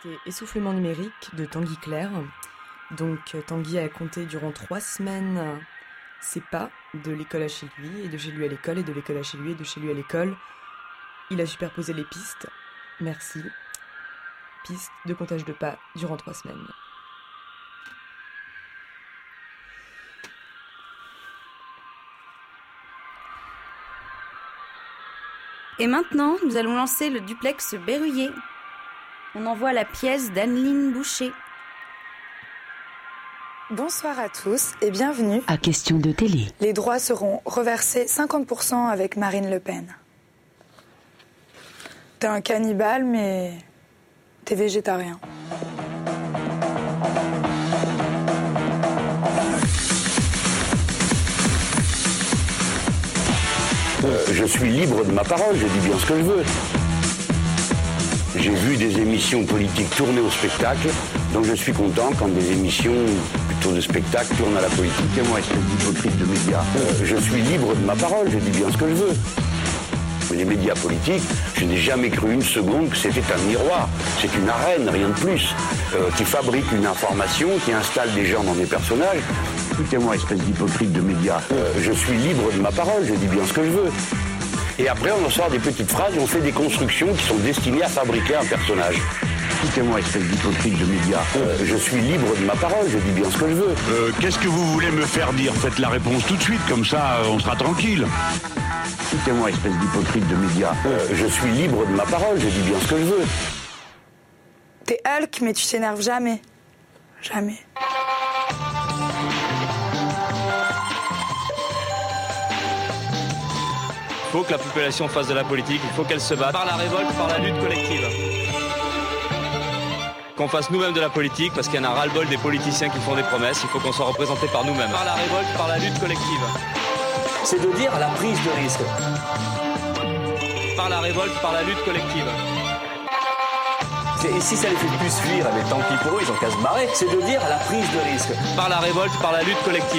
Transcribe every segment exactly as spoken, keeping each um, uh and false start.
C'était Essoufflement numérique de Tanguy Claire. Donc Tanguy a compté durant trois semaines ses pas de l'école à chez lui, et de chez lui à l'école, et de l'école à chez lui, et de chez lui à l'école. Il a superposé les pistes. Merci. Pistes de comptage de pas durant trois semaines. Et maintenant, nous allons lancer le duplex Berruyer. On envoie la pièce d'Anneline Boucher. Bonsoir à tous et bienvenue à Question de télé. Les droits seront reversés cinquante pour cent avec Marine Le Pen. T'es un cannibale, mais t'es végétarien. Euh, je suis libre de ma parole, je dis bien ce que je veux. J'ai vu des émissions politiques tourner au spectacle, donc je suis content quand des émissions plutôt de spectacle tournent à la politique. Et moi, espèce d'hypocrite de médias, euh, je suis libre de ma parole, je dis bien ce que je veux. Les médias politiques, je n'ai jamais cru une seconde que c'était un miroir. C'est une arène, rien de plus, euh, qui fabrique une information, qui installe des gens dans des personnages. Écoutez-moi, espèce d'hypocrite de médias, euh, je suis libre de ma parole, je dis bien ce que je veux. Et après, on en sort des petites phrases et on fait des constructions qui sont destinées à fabriquer un personnage. Écoutez-moi, espèce d'hypocrite de médias, euh, je suis libre de ma parole, je dis bien ce que je veux. Euh, qu'est-ce que vous voulez me faire dire? Faites la réponse tout de suite, comme ça, on sera tranquille. Écoutez-moi, espèce d'hypocrite de médias, euh, je suis libre de ma parole, je dis bien ce que je veux. T'es Hulk, mais tu t'énerves jamais. Jamais. Il faut que la population fasse de la politique, il faut qu'elle se batte par la révolte, par la lutte collective. Qu'on fasse nous-mêmes de la politique, parce qu'il y en a ras-le-bol des politiciens qui font des promesses, il faut qu'on soit représentés par nous-mêmes. Par la révolte, par la lutte collective. C'est de dire la prise de risque. Par la révolte, par la lutte collective. Et si ça les fait plus fuir, mais tant pis pour eux, ils ont qu'à se barrer. C'est de dire la prise de risque. Par la révolte, par la lutte collective.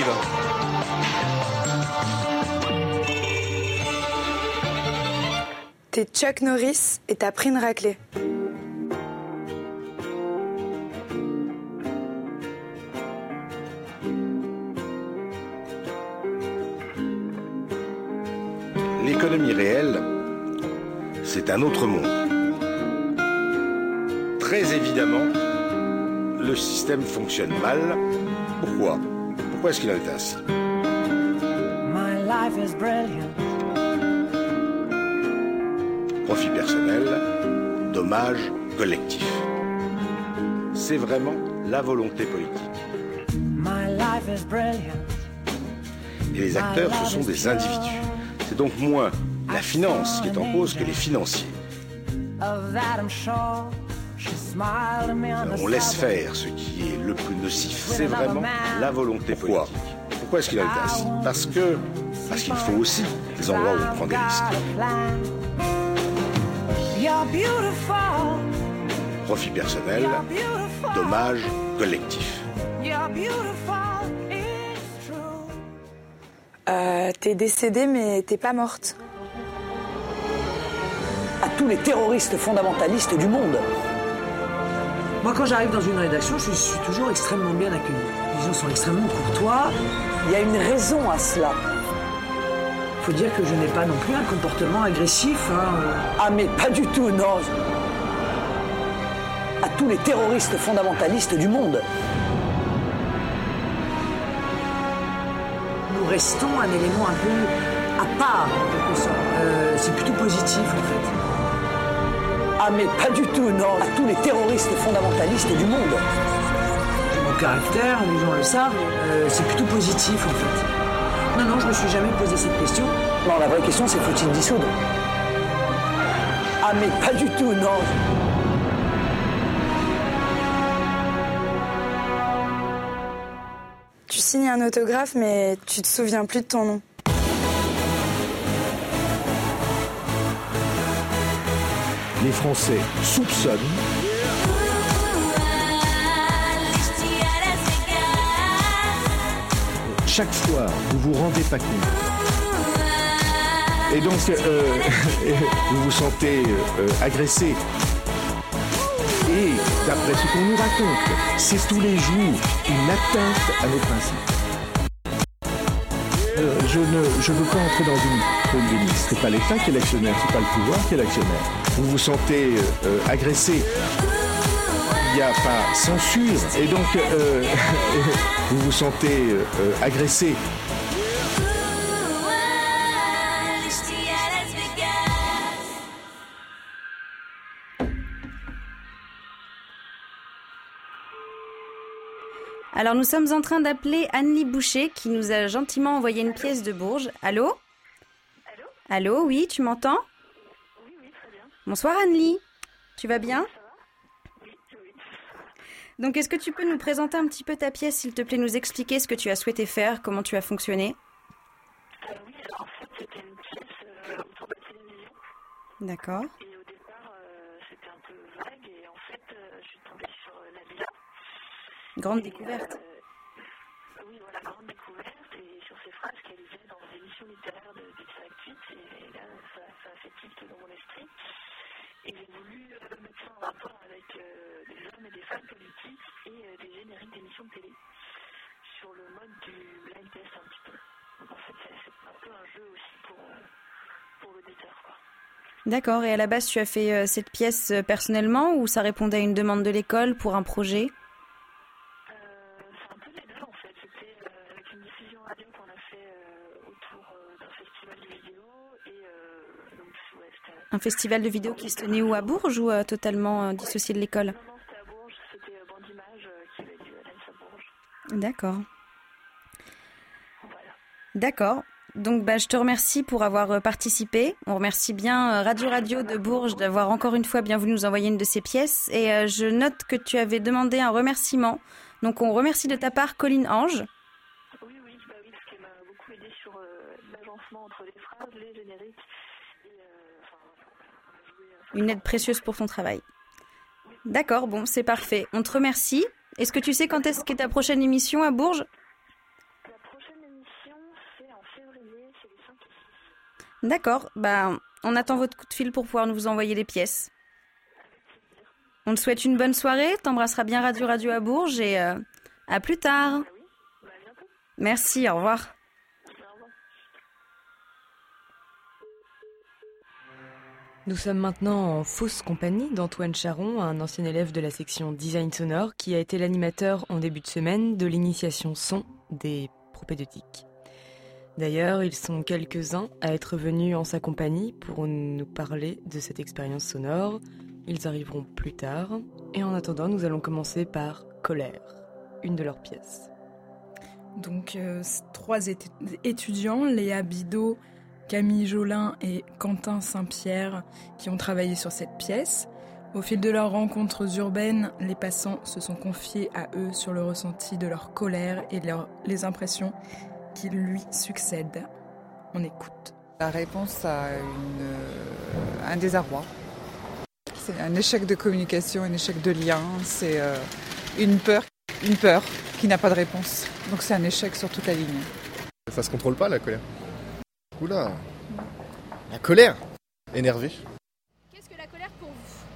T'es Chuck Norris et t'as pris une raclée. L'économie réelle, c'est un autre monde. Très évidemment, le système fonctionne mal. Pourquoi? Pourquoi est-ce qu'il en est ainsi? My life is brilliant. Profit personnel, dommage collectif. C'est vraiment la volonté politique. My life is brilliant. Et les acteurs, ce sont des individus. C'est donc moins la finance qui est en cause que les financiers. On laisse faire ce qui est le plus nocif. C'est vraiment la volonté politique. Pourquoi est-ce qu'il en est ainsi? Parce que, parce qu'il faut aussi des endroits où on prend des risques. Profit personnel, dommage collectif. Euh, t'es décédée, mais t'es pas morte. À tous les terroristes fondamentalistes du monde. Moi, quand j'arrive dans une rédaction, je suis toujours extrêmement bien accueilli. Les gens sont extrêmement courtois. Il y a une raison à cela. Il faut dire que je n'ai pas non plus un comportement agressif. Hein. Ah, mais pas du tout, non. À tous les terroristes fondamentalistes du monde. Nous restons un élément un peu à part, en quelque sorte. Euh, c'est plutôt positif, en fait. Ah, mais pas du tout, non. À tous les terroristes fondamentalistes du monde. J'ai mon caractère, les gens le savent. Euh, c'est plutôt positif, en fait. Non, non, je me suis jamais posé cette question. Non, la vraie question, c'est faut-il dissoudre? Ah, mais pas du tout, non. Tu signes un autographe, mais tu te souviens plus de ton nom. Les Français soupçonnent. Chaque fois, vous vous rendez pas compte. Et donc, euh, vous vous sentez euh, agressé. Et Et d'après ce qu'on nous raconte, c'est tous les jours une atteinte à nos principes. Euh, je ne je veux pas entrer dans une polémique. C'est pas l'État qui est l'actionnaire, c'est pas le pouvoir qui est l'actionnaire. Vous vous sentez euh, agressé. Il n'y a pas censure. Et donc, euh, vous vous sentez euh, agressé. Alors nous sommes en train d'appeler Annelie Boucher qui nous a gentiment envoyé une pièce de Bourges. Allô ? Allô ? Allô, oui, tu m'entends ? Oui, oui, très bien. Bonsoir Annelie, tu vas bien ? Oui, oui. Donc est-ce que tu peux nous présenter un petit peu ta pièce, s'il te plaît, nous expliquer ce que tu as souhaité faire, comment tu as fonctionné ? euh, Oui, alors en fait c'était une pièce euh, autour de la télévision. D'accord. Et au départ euh, c'était un peu vague et en fait euh, je suis tombée sur euh, Nabila. Grande découverte. Euh, oui, voilà, grande découverte, et sur ces phrases qu'elle disait dans des émissions littéraires de Direct huit, et là, ça, ça a fait tilt dans mon esprit. Et j'ai voulu euh, mettre ça en rapport avec euh, des hommes et des femmes politiques et euh, des génériques d'émissions de télé, sur le mode du blind test un petit peu. Donc en fait, c'est, c'est un peu un jeu aussi pour, euh, pour l'auditeur, quoi. D'accord, et à la base, tu as fait euh, cette pièce euh, personnellement, ou ça répondait à une demande de l'école pour un projet ? Un festival de vidéo qui se tenait où, à Bourges, ou euh, totalement euh, dissocié de l'école ? Non, non, c'était à Bourges, c'était euh, Bandimage euh, qui avait dû aller à Bourges. D'accord. Voilà. D'accord. Donc bah, je te remercie pour avoir euh, participé. On remercie bien euh, Radio Radio de Bourges d'avoir encore une fois bien voulu nous envoyer une de ses pièces. Et euh, je note que tu avais demandé un remerciement. Donc on remercie de ta part Colline Ange. Oui, oui, bah oui, parce qu'elle m'a beaucoup aidé sur euh, l'agencement entre les phrases, les génériques. Une aide précieuse pour ton travail. D'accord, bon, c'est parfait. On te remercie. Est-ce que tu sais quand est-ce qu'est ta prochaine émission à Bourges ? La prochaine émission, c'est en février, c'est les cinq et six. D'accord, bah, on attend votre coup de fil pour pouvoir nous envoyer les pièces. On te souhaite une bonne soirée, t'embrasseras bien Radio Radio à Bourges et euh, à plus tard. Merci, au revoir. Nous sommes maintenant en fausse compagnie d'Antoine Charon, un ancien élève de la section design sonore qui a été l'animateur en début de semaine de l'initiation son des propédeutiques. D'ailleurs, ils sont quelques-uns à être venus en sa compagnie pour nous parler de cette expérience sonore. Ils arriveront plus tard. Et en attendant, nous allons commencer par Colère, une de leurs pièces. Donc, euh, trois étu- étudiants, Léa Bidot, Camille Jolin et Quentin Saint-Pierre, qui ont travaillé sur cette pièce. Au fil de leurs rencontres urbaines, les passants se sont confiés à eux sur le ressenti de leur colère et leur, les impressions qui lui succèdent. On écoute. La réponse à une, euh, un désarroi. C'est un échec de communication, un échec de lien. C'est euh, une peur, une peur qui n'a pas de réponse. Donc c'est un échec sur toute la ligne. Ça se contrôle pas, la colère. Oula, la colère. Énervé. Qu'est-ce que la colère pour vous ?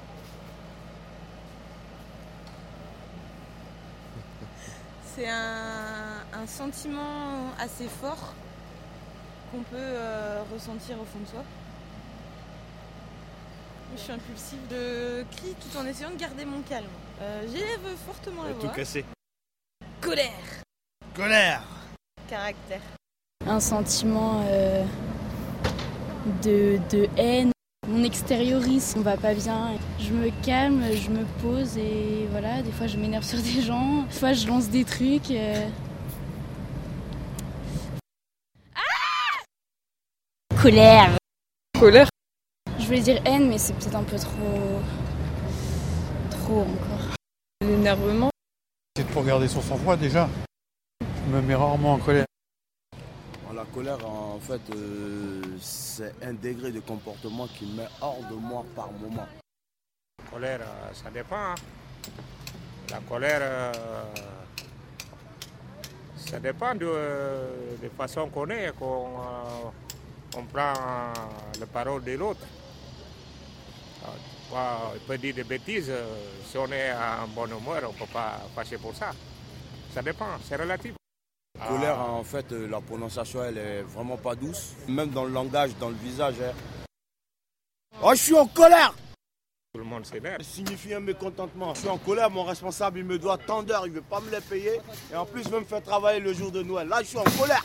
C'est un, un sentiment assez fort qu'on peut euh, ressentir au fond de soi. Je suis impulsive, je crie tout en essayant de garder mon calme. Euh, j'élève fortement la voix. Tout cassé. Colère. Colère. Caractère. Un sentiment euh, de, de haine. On extériorise, on va pas bien. Je me calme, je me pose et voilà, des fois je m'énerve sur des gens, des fois je lance des trucs. Euh... Ah Colère. Colère. Je voulais dire haine, mais c'est peut-être un peu trop... trop encore. L'énervement. C'est pour garder son sang-froid déjà. Je me mets rarement en colère. La colère, en fait, euh, c'est un degré de comportement qui me met hors de moi par moment. La colère, ça dépend. Hein. La colère, euh, ça dépend de, de la façon qu'on est, qu'on euh, on prend les paroles de l'autre. Bah, il peut dire des bêtises. euh, Si on est en bonne humeur, on ne peut pas passer pour ça. Ça dépend, c'est relatif. La colère, en fait, euh, la prononciation, elle est vraiment pas douce. Même dans le langage, dans le visage. Hein. Oh, je suis en colère! Tout le monde s'énerve. Ça signifie un mécontentement. Je suis en colère, mon responsable, il me doit tant d'heures, il ne veut pas me les payer. Et en plus, il veut me faire travailler le jour de Noël. Là, je suis en colère!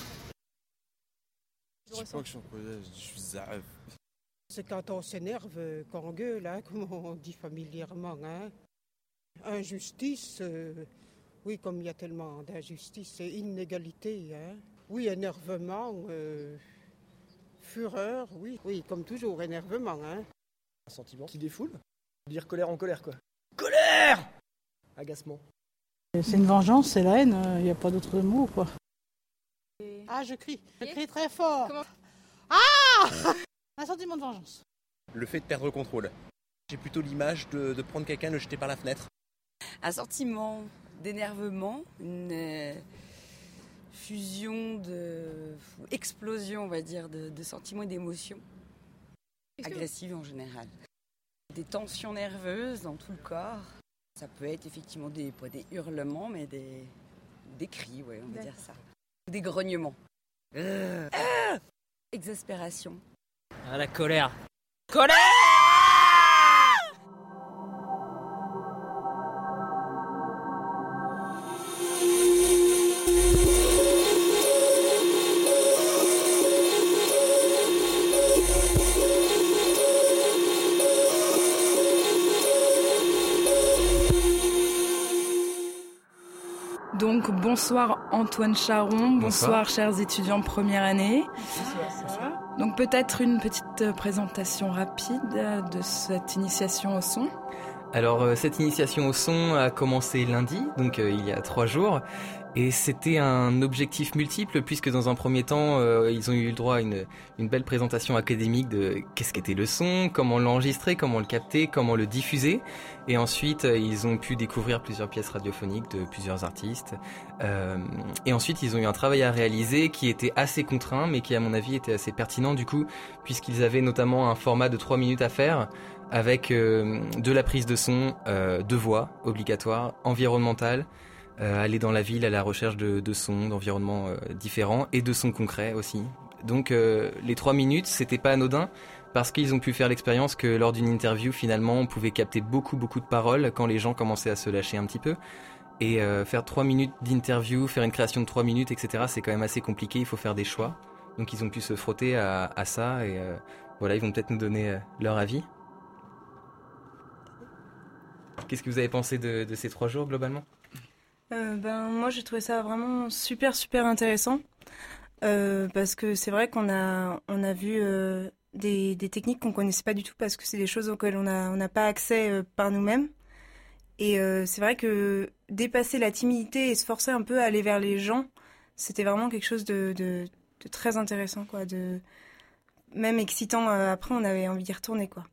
Je dis pas que je suis en colère, je suis zaïf. C'est quand on s'énerve, quand on gueule, hein, comme on dit familièrement. Hein. Injustice, euh, oui, comme il y a tellement d'injustice et inégalité. Hein. Oui, énervement, euh, fureur, oui, oui, comme toujours, énervement. Hein. Un sentiment qui défoule, dire colère en colère, quoi. Colère! Agacement. C'est une vengeance, c'est la haine, il n'y a pas d'autre mot, quoi. Ah, je crie, je crie très fort. Comment... Ah! Un sentiment de vengeance. Le fait de perdre le contrôle. J'ai plutôt l'image de, de prendre quelqu'un et le jeter par la fenêtre. Un sentiment d'énervement, une euh, fusion de... explosion, on va dire, de, de sentiments et d'émotions. Agressives en général. Des tensions nerveuses dans tout le corps. Ça peut être effectivement des, pas des hurlements, mais des, des cris, ouais, on va dire ça. Des grognements. Euh, euh, exaspération. Ah, la colère. Colère! Donc bonsoir Antoine Charon, bonsoir, bonsoir chers étudiants de première année. Bonsoir. Donc peut-être une petite présentation rapide de cette initiation au son. Alors euh, cette initiation au son a commencé lundi, donc euh, il y a trois jours, et c'était un objectif multiple puisque dans un premier temps euh, ils ont eu le droit à une, une belle présentation académique de qu'est-ce qu'était le son, comment l'enregistrer, comment le capter, comment le diffuser, et ensuite euh, ils ont pu découvrir plusieurs pièces radiophoniques de plusieurs artistes, euh, et ensuite ils ont eu un travail à réaliser qui était assez contraint mais qui à mon avis était assez pertinent du coup puisqu'ils avaient notamment un format de trois minutes à faire avec euh, de la prise de son, euh, de voix obligatoire, environnementale, euh, aller dans la ville à la recherche de, de sons, d'environnements euh, différents et de sons concrets aussi. Donc euh, les trois minutes, c'était pas anodin parce qu'ils ont pu faire l'expérience que lors d'une interview, finalement, on pouvait capter beaucoup beaucoup de paroles quand les gens commençaient à se lâcher un petit peu. Et euh, faire trois minutes d'interview, faire une création de trois minutes, et cetera, c'est quand même assez compliqué, il faut faire des choix. Donc ils ont pu se frotter à, à ça et euh, voilà, ils vont peut-être nous donner euh, leur avis. Qu'est-ce que vous avez pensé de, de ces trois jours globalement ? euh, ben, Moi j'ai trouvé ça vraiment super super intéressant euh, parce que c'est vrai qu'on a, on a vu euh, des, des techniques qu'on ne connaissait pas du tout parce que c'est des choses auxquelles on n'a on n'a pas accès euh, par nous-mêmes. Et euh, c'est vrai que dépasser la timidité et se forcer un peu à aller vers les gens, c'était vraiment quelque chose de, de, de très intéressant, quoi, de même excitant. Euh, après on avait envie d'y retourner, quoi.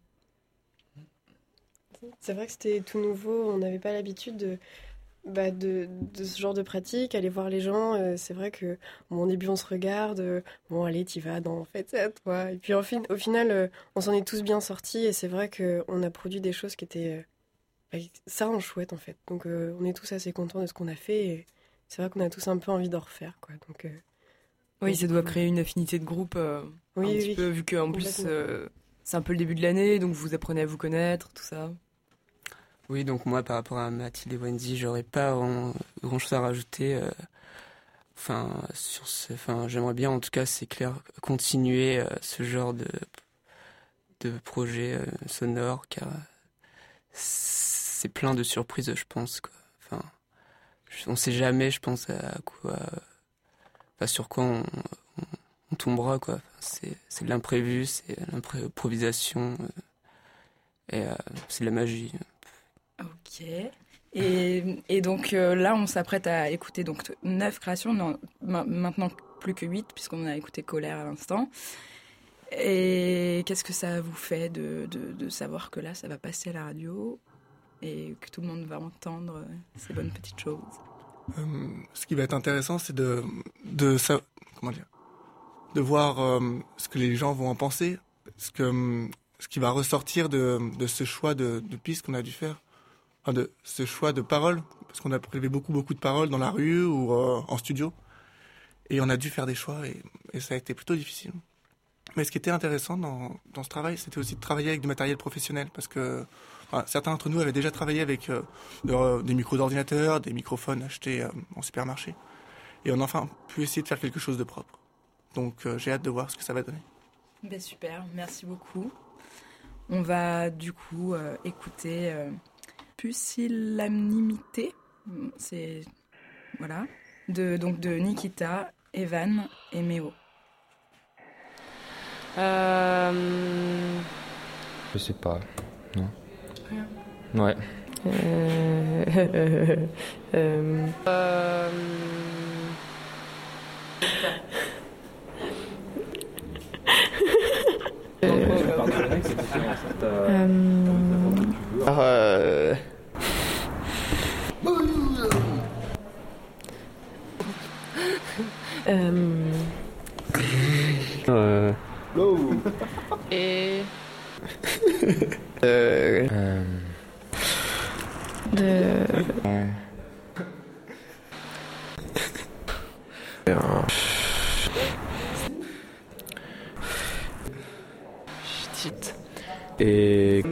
C'est vrai que c'était tout nouveau, on n'avait pas l'habitude de, bah de, de ce genre de pratique, aller voir les gens. Euh, c'est vrai que bon, au début on se regarde, euh, bon allez t'y vas, non en fait c'est à toi. Et puis au, fin, au final euh, on s'en est tous bien sortis et c'est vrai qu'on a produit des choses qui étaient euh, bah, ça rend chouette en fait. Donc euh, on est tous assez contents de ce qu'on a fait et c'est vrai qu'on a tous un peu envie d'en refaire, quoi. Donc, euh, oui, donc, ça doit créer une affinité de groupe euh, oui, un oui, petit oui. peu, vu qu'en plus euh, c'est un peu le début de l'année, donc vous apprenez à vous connaître, tout ça. Oui, donc moi, par rapport à Mathilde et Wendy, j'aurais pas grand, grand chose à rajouter. Euh, enfin, sur ce, enfin, j'aimerais bien, en tout cas, c'est clair, continuer euh, ce genre de, de projet euh, sonore, car c'est plein de surprises, je pense, quoi. Enfin, je, on sait jamais, je pense, à quoi, enfin, sur quoi on, on, on tombera, quoi. Enfin, c'est, c'est de l'imprévu, c'est l'improvisation, euh, et euh, c'est de la magie. Ok. Et, et donc euh, là, on s'apprête à écouter donc neuf créations, non, ma- maintenant plus que huit, puisqu'on a écouté Colère à l'instant. Et qu'est-ce que ça vous fait de, de, de savoir que là, ça va passer à la radio et que tout le monde va entendre ces bonnes petites choses? euh, Ce qui va être intéressant, c'est de, de, ça, comment dire, de voir euh, ce que les gens vont en penser. Parce que ce qui va ressortir de, de ce choix de, de pistes qu'on a dû faire, enfin de ce choix de paroles, parce qu'on a prélevé beaucoup beaucoup de paroles dans la rue ou euh, en studio, et on a dû faire des choix et, et ça a été plutôt difficile. Mais ce qui était intéressant dans, dans ce travail, c'était aussi de travailler avec du matériel professionnel, parce que enfin, certains d'entre nous avaient déjà travaillé avec euh, de, des micros d'ordinateur, des microphones achetés euh, en supermarché, et on a enfin pu essayer de faire quelque chose de propre. Donc euh, j'ai hâte de voir ce que ça va donner. Ben super, merci beaucoup. On va du coup euh, écouter euh, Pusillanimité, c'est voilà, de donc de Nikita, Evan et Méo. Euh... Je sais pas, non. Rien. Ouais. Euh... euh... euh... euh... Euh... euh... Euh... Et... euh... euh... De... Euh... Chut. Et...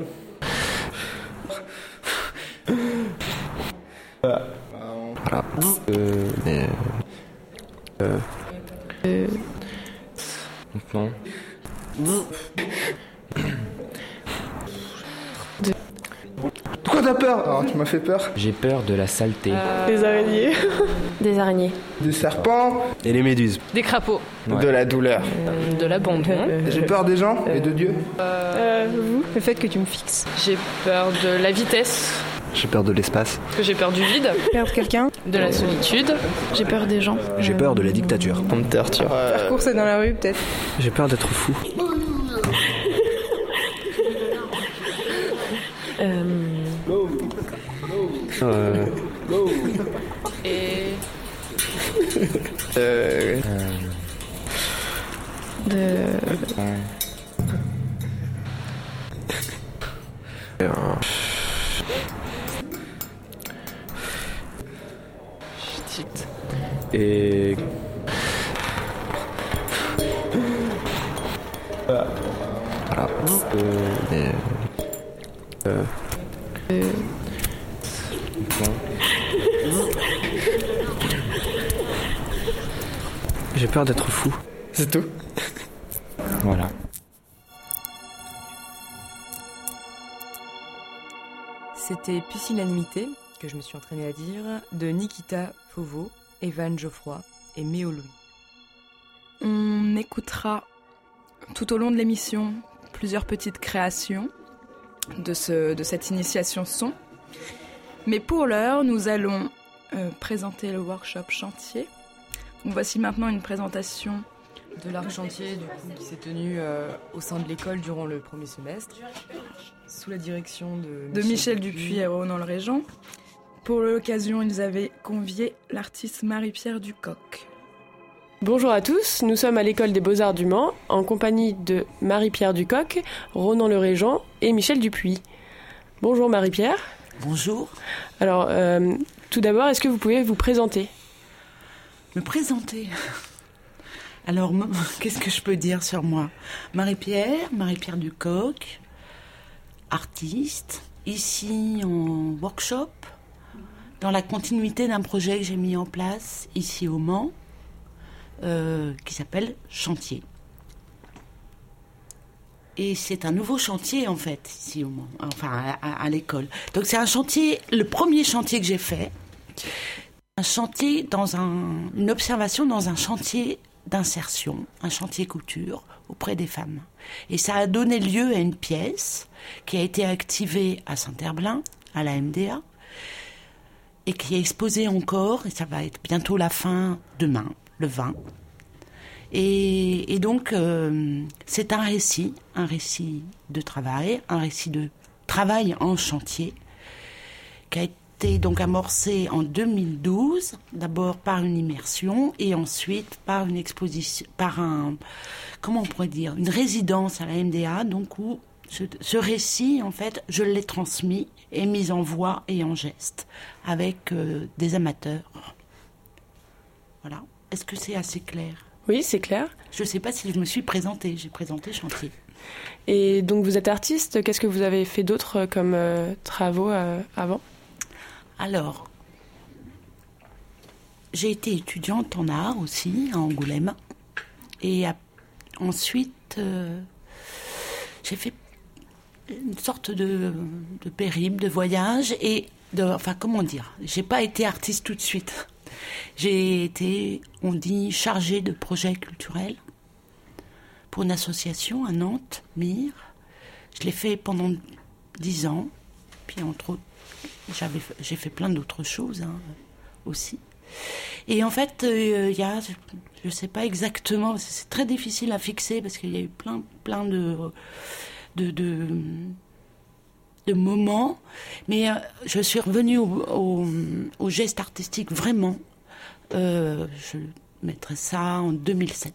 Voilà. Euh... Mais... Euh... Euh... Non. De... Pourquoi t'as peur? Alors, tu m'as fait peur. J'ai peur de la saleté. Euh... Des araignées. Des araignées. Des serpents. Et les méduses. Des crapauds. Ouais. De la douleur. Euh, de l'abandon. J'ai peur des gens et de Dieu. Euh... Vous, le fait que tu me fixes. J'ai peur de la vitesse. J'ai peur de l'espace. Parce que j'ai peur du vide. Perdre quelqu'un. De la solitude. J'ai peur des gens. J'ai peur de la dictature. On me torture. Euh... Faire courser dans la rue, peut-être. J'ai peur d'être fou. euh... Euh... Et... euh... De... Euh... Chut. Et... Voilà. Euh... Mais... Euh... Euh... J'ai peur d'être fou. C'est tout. Voilà. C'était Pusillanimité, que je me suis entraînée à dire, de Nikita Fauveau, Evan Geoffroy et Méo Louis. On écoutera tout au long de l'émission plusieurs petites créations de, ce, de cette initiation son. Mais pour l'heure, nous allons euh, présenter le workshop chantier. Donc voici maintenant une présentation de l'arc chantier du coup, qui s'est tenu euh, au sein de l'école durant le premier semestre, sous la direction de, de Michel Dupuis et Ronan Régent. Pour l'occasion, ils avaient convié l'artiste Marie-Pierre Ducoq. Bonjour à tous, nous sommes à l'école des Beaux-Arts du Mans, en compagnie de Marie-Pierre Ducoq, Ronan Le Régent et Michel Dupuis. Bonjour Marie-Pierre. Bonjour. Alors, euh, tout d'abord, est-ce que vous pouvez vous présenter ? Me présenter ? Alors, qu'est-ce que je peux dire sur moi ? Marie-Pierre, Marie-Pierre Ducoq, artiste, ici en workshop, dans la continuité d'un projet que j'ai mis en place ici au Mans, euh, qui s'appelle Chantier. Et c'est un nouveau chantier, en fait, ici au Mans, enfin à, à, à l'école. Donc c'est un chantier, le premier chantier que j'ai fait, un chantier dans un, une observation dans un chantier d'insertion, un chantier couture auprès des femmes. Et ça a donné lieu à une pièce qui a été activée à Saint-Herblain, à la M D A, et qui est exposée encore, et ça va être bientôt la fin demain, le vingt. Et, et donc, euh, c'est un récit, un récit de travail, un récit de travail en chantier, qui a été donc amorcé en deux mille douze, d'abord par une immersion, et ensuite par une exposition, par un, comment on pourrait dire, une résidence à la M D A, donc où ce, ce récit, en fait, je l'ai transmis et mis en voix et en geste avec euh, des amateurs. Voilà. Est-ce que c'est assez clair ? Oui, c'est clair. Je ne sais pas si je me suis présentée. J'ai présenté Chantier. Et donc vous êtes artiste. Qu'est-ce que vous avez fait d'autre comme euh, travaux euh, avant ? Alors, j'ai été étudiante en art aussi, à Angoulême. Et à, ensuite, euh, j'ai fait une sorte de, de périple, de voyage. Et de, enfin, comment dire ? J'ai pas été artiste tout de suite. J'ai été, on dit, chargée de projets culturels pour une association à Nantes, M I R. Je l'ai fait pendant dix ans. Puis, entre autres, j'avais, j'ai fait plein d'autres choses hein, aussi. Et en fait, il euh, y a, je ne sais pas exactement, c'est très difficile à fixer parce qu'il y a eu plein, plein de, de, de, de moments. Mais euh, je suis revenue au, au, au geste artistique vraiment. Euh, je mettrai ça en deux mille sept.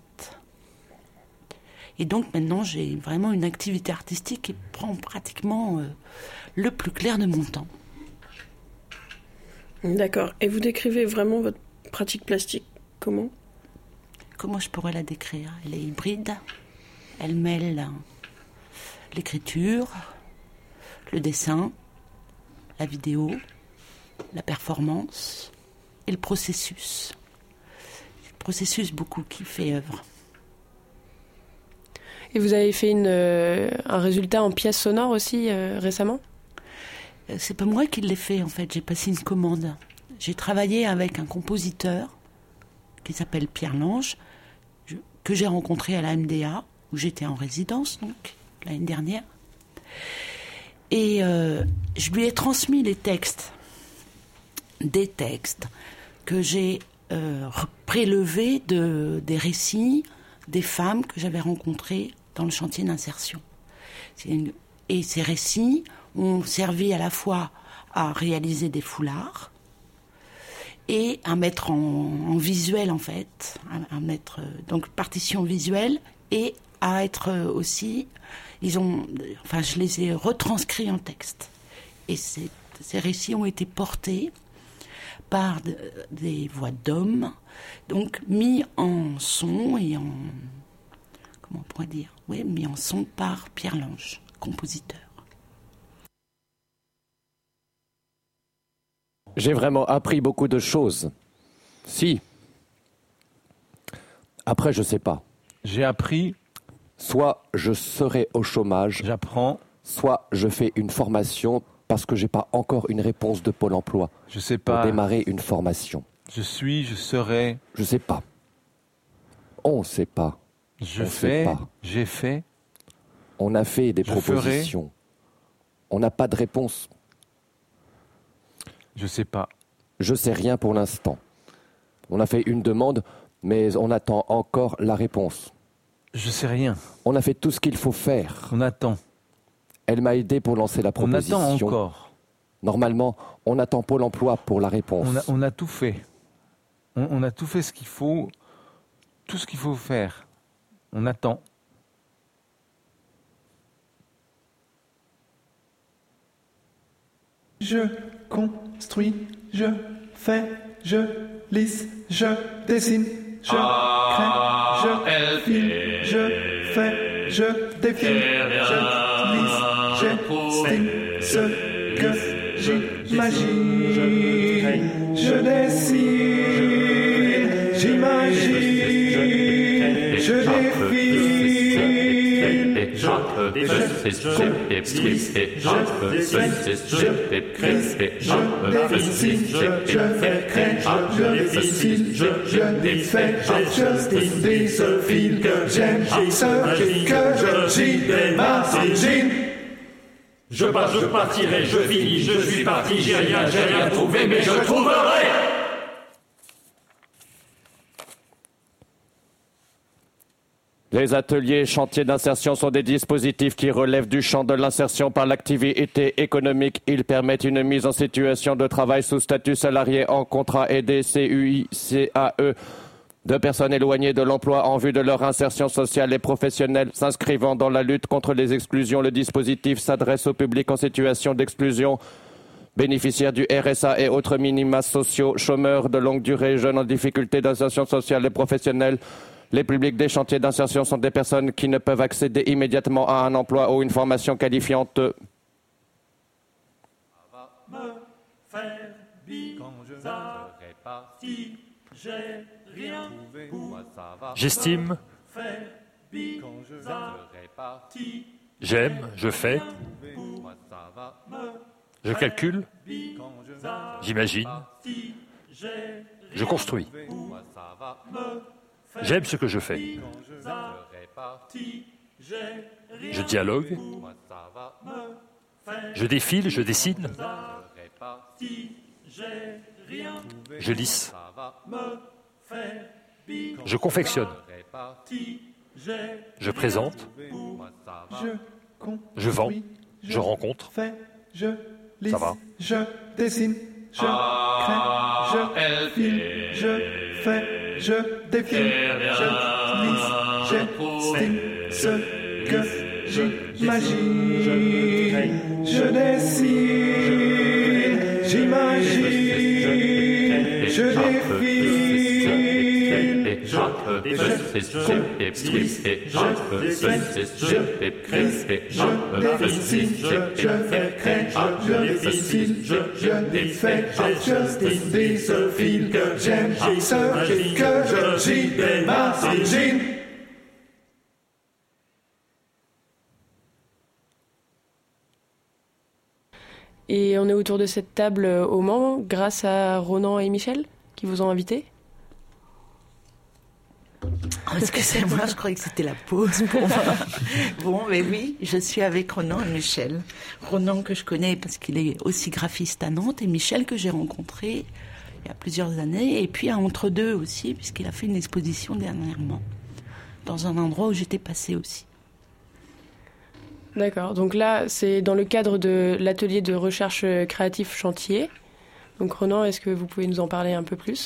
Et donc maintenant, j'ai vraiment une activité artistique qui prend pratiquement euh, le plus clair de mon temps. D'accord. Et vous décrivez vraiment votre pratique plastique comment ? Comment je pourrais la décrire ? Elle est hybride. Elle mêle l'écriture, le dessin, la vidéo, la performance et le processus. C'est le processus beaucoup qui fait œuvre. Et vous avez fait une, euh, un résultat en pièces sonores aussi euh, récemment ? C'est pas moi qui l'ai fait en fait, j'ai passé une commande. J'ai travaillé avec un compositeur qui s'appelle Pierre Lange, je, que j'ai rencontré à la M D A, où j'étais en résidence donc, l'année dernière. Et euh, je lui ai transmis les textes, des textes que j'ai euh, prélevés de, des récits des femmes que j'avais rencontrées dans le chantier d'insertion. C'est une, et ces récits ont servi à la fois à réaliser des foulards et à mettre en, en visuel, en fait, à, à mettre, donc, partition visuelle et à être aussi, ils ont, enfin, je les ai retranscrits en texte. Et ces, ces récits ont été portés par de, des voix d'hommes, donc mis en son et en, comment on pourrait dire, oui, mis en son par Pierre Lange, compositeur. J'ai vraiment appris beaucoup de choses. Si. Après, je sais pas. J'ai appris. Soit je serai au chômage. J'apprends. Soit je fais une formation parce que j'ai pas encore une réponse de Pôle emploi. Je sais pas. Pour démarrer une formation. Je suis, je serai. Je sais pas. On sait pas. Je On fais. sait pas. J'ai fait. On a fait des je propositions. Ferai. On n'a pas de réponse. Je sais pas. Je sais rien pour l'instant. On a fait une demande, mais on attend encore la réponse. Je sais rien. On a fait tout ce qu'il faut faire. On attend. Elle m'a aidé pour lancer la proposition. On attend encore. Normalement, on attend Pôle emploi pour la réponse. On a, on a tout fait. On, on a tout fait ce qu'il faut. Tout ce qu'il faut faire. On attend. Je construis, je fais, je lisse, je dessine, je crée, je filme, je fais, je défile, je lisse, j'estime ce que j'imagine, je dessine, j'imagine, je défile. Je décide, je décide, je décide, je décide, je fais, crée, je décide, je défais, je dis ce fil que j'aime, ce que j'imagine. Je pars, je partirai, je finis, je suis parti, j'ai rien, j'ai rien trouvé, mais je trouverai. Les ateliers chantiers d'insertion sont des dispositifs qui relèvent du champ de l'insertion par l'activité économique. Ils permettent une mise en situation de travail sous statut salarié en contrat aidé C U I C A E de personnes éloignées de l'emploi en vue de leur insertion sociale et professionnelle s'inscrivant dans la lutte contre les exclusions. Le dispositif s'adresse au public en situation d'exclusion, bénéficiaires du R S A et autres minima sociaux, chômeurs de longue durée, jeunes en difficulté d'insertion sociale et professionnelle. Les publics des chantiers d'insertion sont des personnes qui ne peuvent accéder immédiatement à un emploi ou une formation qualifiante. Me faire bizarre si j'ai rien pour J'estime, j'aime, je fais, je calcule, j'imagine, je construis. J'aime ce que je fais. Je dialogue, je défile, je dessine, je lisse, je confectionne, je présente, je vends, je rencontre, je lisse, ça va. je dessine, je crée, je file, je fais, je défile, je lisse, j'estime ce que j'imagine, je dessine, j'imagine, je défile, je construis, je fais, je dessine, je crée, je défile, je défais, je dis ce fil que j'aime, ce que j'imagine. Et on est autour de cette table au Mans grâce à Ronan et Michel qui vous ont invité. Excusez-moi, je croyais que c'était la pause pour moi. Bon, mais oui, je suis avec Ronan et Michel. Ronan que je connais parce qu'il est aussi graphiste à Nantes et Michel que j'ai rencontré il y a plusieurs années. Et puis entre deux aussi, puisqu'il a fait une exposition dernièrement dans un endroit où j'étais passée aussi. D'accord, donc là c'est dans le cadre de l'atelier de recherche créatif chantier. Donc Ronan, est-ce que vous pouvez nous en parler un peu plus ?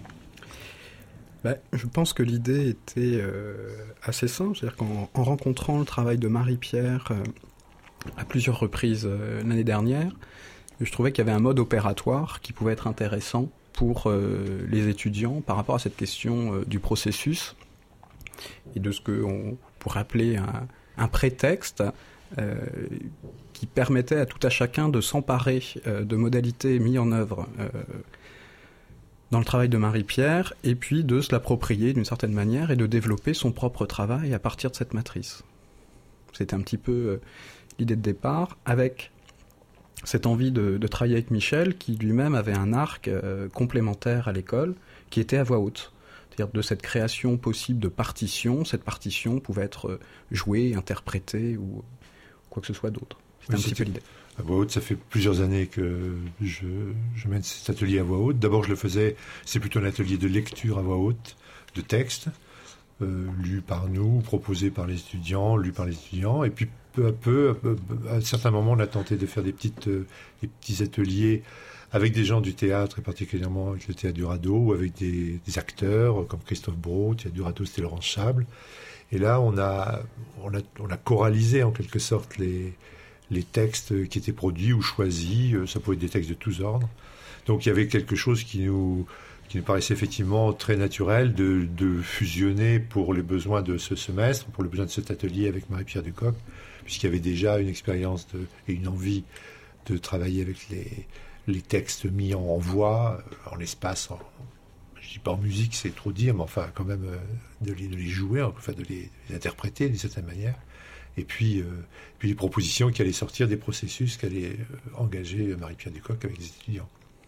Ben, je pense que l'idée était euh, assez simple, c'est-à-dire qu'en en rencontrant le travail de Marie-Pierre euh, à plusieurs reprises euh, l'année dernière, je trouvais qu'il y avait un mode opératoire qui pouvait être intéressant pour euh, les étudiants par rapport à cette question euh, du processus et de ce qu'on pourrait appeler un, un prétexte euh, qui permettait à tout à chacun de s'emparer euh, de modalités mises en œuvre euh, dans le travail de Marie-Pierre, et puis de se l'approprier d'une certaine manière et de développer son propre travail à partir de cette matrice. C'était un petit peu euh, l'idée de départ, avec cette envie de, de travailler avec Michel, qui lui-même avait un arc euh, complémentaire à l'école, qui était à voix haute. C'est-à-dire de cette création possible de partition, cette partition pouvait être jouée, interprétée, ou quoi que ce soit d'autre. C'était oui, un petit peu l'idée. À voix haute, ça fait plusieurs années que je, je mène cet atelier à voix haute. D'abord, je le faisais, c'est plutôt un atelier de lecture à voix haute, de textes, euh, lus par nous, proposés par les étudiants, lus par les étudiants. Et puis, peu à peu, à un certain moment, on a tenté de faire des, petites, euh, des petits ateliers avec des gens du théâtre, et particulièrement avec le théâtre du Radeau, ou avec des, des acteurs comme Christophe Brault, le théâtre du Radeau, c'était Laurence Chable. Et là, on a, on a, on a choralisé en quelque sorte les... les textes qui étaient produits ou choisis, ça pouvait être des textes de tous ordres. Donc il y avait quelque chose qui nous, qui nous paraissait effectivement très naturel de, de fusionner pour les besoins de ce semestre, pour les besoins de cet atelier avec Marie-Pierre Ducoc, puisqu'il y avait déjà une expérience de, et une envie de travailler avec les, les textes mis en, en voix, en espace, en, je ne dis pas en musique, c'est trop dire, mais enfin quand même de les, de les jouer, enfin de les, les interpréter d'une certaine manière. Et puis, euh, puis les propositions qui allaient sortir des processus qu'allait euh, engager Marie-Pierre Ducoc avec les étudiants.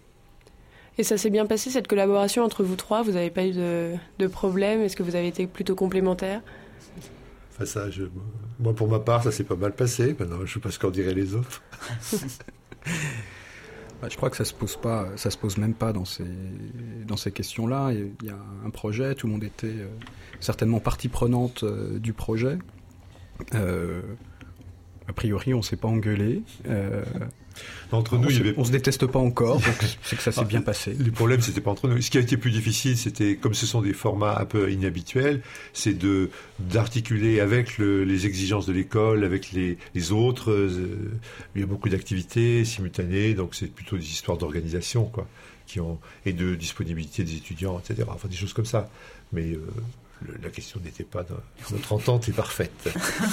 Et ça s'est bien passé, cette collaboration entre vous trois? Vous n'avez pas eu de, de problème? Est-ce que vous avez été plutôt complémentaires? Enfin, ça, je, moi, pour ma part, ça s'est pas mal passé. Maintenant, je ne sais pas ce qu'en diraient les autres. Bah, je crois que ça se pose pas, ça se pose même pas dans ces, dans ces questions-là. Il y a un projet, tout le monde était euh, certainement partie prenante euh, du projet. Euh, a priori, on ne s'est pas engueulé. Euh, entre on nous, se, il y avait... on se déteste pas encore, donc c'est que ça s'est bien passé. Le problème, c'était pas entre nous. Ce qui a été plus difficile, c'était, comme ce sont des formats un peu inhabituels, c'est de d'articuler avec le, les exigences de l'école, avec les, les autres. Euh, il y a beaucoup d'activités simultanées, donc c'est plutôt des histoires d'organisation, quoi, qui ont et de disponibilité des étudiants, et cetera. Enfin, des choses comme ça. Mais euh, le, la question n'était pas dans, notre entente est parfaite.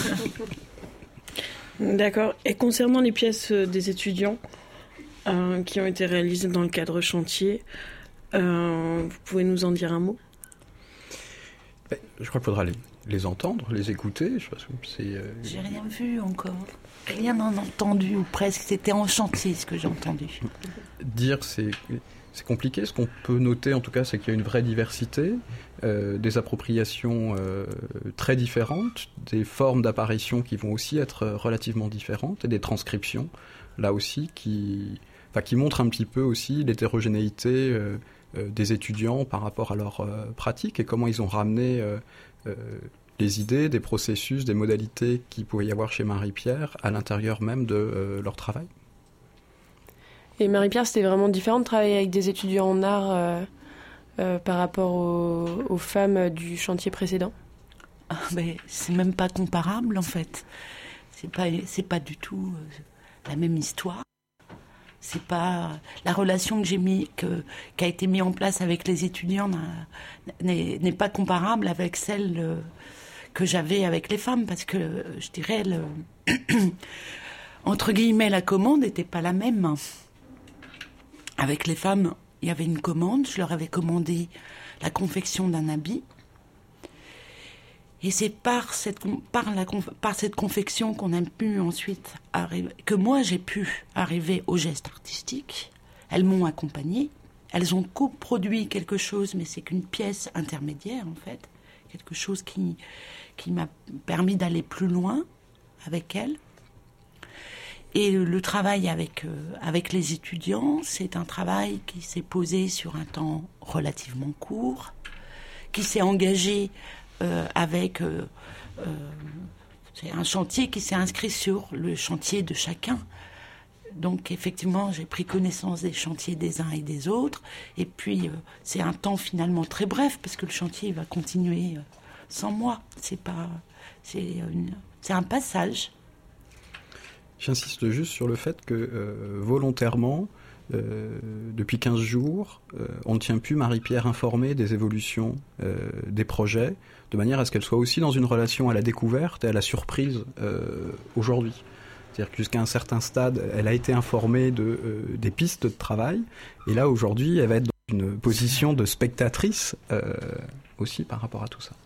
D'accord. Et concernant les pièces des étudiants euh, qui ont été réalisées dans le cadre chantier, euh, vous pouvez nous en dire un mot ? Ben, je crois qu'il faudra les, les entendre, les écouter. Je pense que c'est, euh... J'ai rien vu encore, rien en entendu ou presque. C'était en chantier ce que j'ai entendu. Dire c'est c'est compliqué. Ce qu'on peut noter en tout cas, c'est qu'il y a une vraie diversité, euh, des appropriations euh, très différentes, des formes d'apparition qui vont aussi être relativement différentes et des transcriptions là aussi qui, enfin, qui montrent un petit peu aussi l'hétérogénéité euh, euh, des étudiants par rapport à leur euh, pratique et comment ils ont ramené euh, euh, les idées, des processus, des modalités qu'il pouvait y avoir chez Marie-Pierre à l'intérieur même de euh, leur travail. Et Marie-Pierre, c'était vraiment différent de travailler avec des étudiants en art euh, euh, par rapport aux, aux femmes du chantier précédent ? Ah, mais c'est même pas comparable en fait. C'est pas, c'est pas du tout euh, la même histoire. C'est pas la relation que j'ai mis, que, qui a été mise en place avec les étudiants n'est, n'est pas comparable avec celle euh, que j'avais avec les femmes parce que je dirais le entre guillemets la commande n'était pas la même. Avec les femmes, il y avait une commande. Je leur avais commandé la confection d'un habit. Et c'est par cette, par la, par cette confection qu'on a pu ensuite arriver, que moi j'ai pu arriver au geste artistique. Elles m'ont accompagnée. Elles ont coproduit quelque chose, mais c'est qu'une pièce intermédiaire en fait. Quelque chose qui, qui m'a permis d'aller plus loin avec elles. Et le travail avec, euh, avec les étudiants, c'est un travail qui s'est posé sur un temps relativement court, qui s'est engagé euh, avec... Euh, euh, c'est un chantier qui s'est inscrit sur le chantier de chacun. Donc effectivement, j'ai pris connaissance des chantiers des uns et des autres. Et puis, euh, c'est un temps finalement très bref, parce que le chantier va continuer euh, sans moi. C'est pas... C'est, une, c'est un passage. J'insiste juste sur le fait que euh, volontairement, euh, depuis quinze jours, euh, on ne tient plus Marie-Pierre informée des évolutions euh, des projets, de manière à ce qu'elle soit aussi dans une relation à la découverte et à la surprise euh, aujourd'hui. C'est-à-dire que jusqu'à un certain stade, elle a été informée de, euh, des pistes de travail, et là aujourd'hui, elle va être dans une position de spectatrice euh, aussi par rapport à tout ça.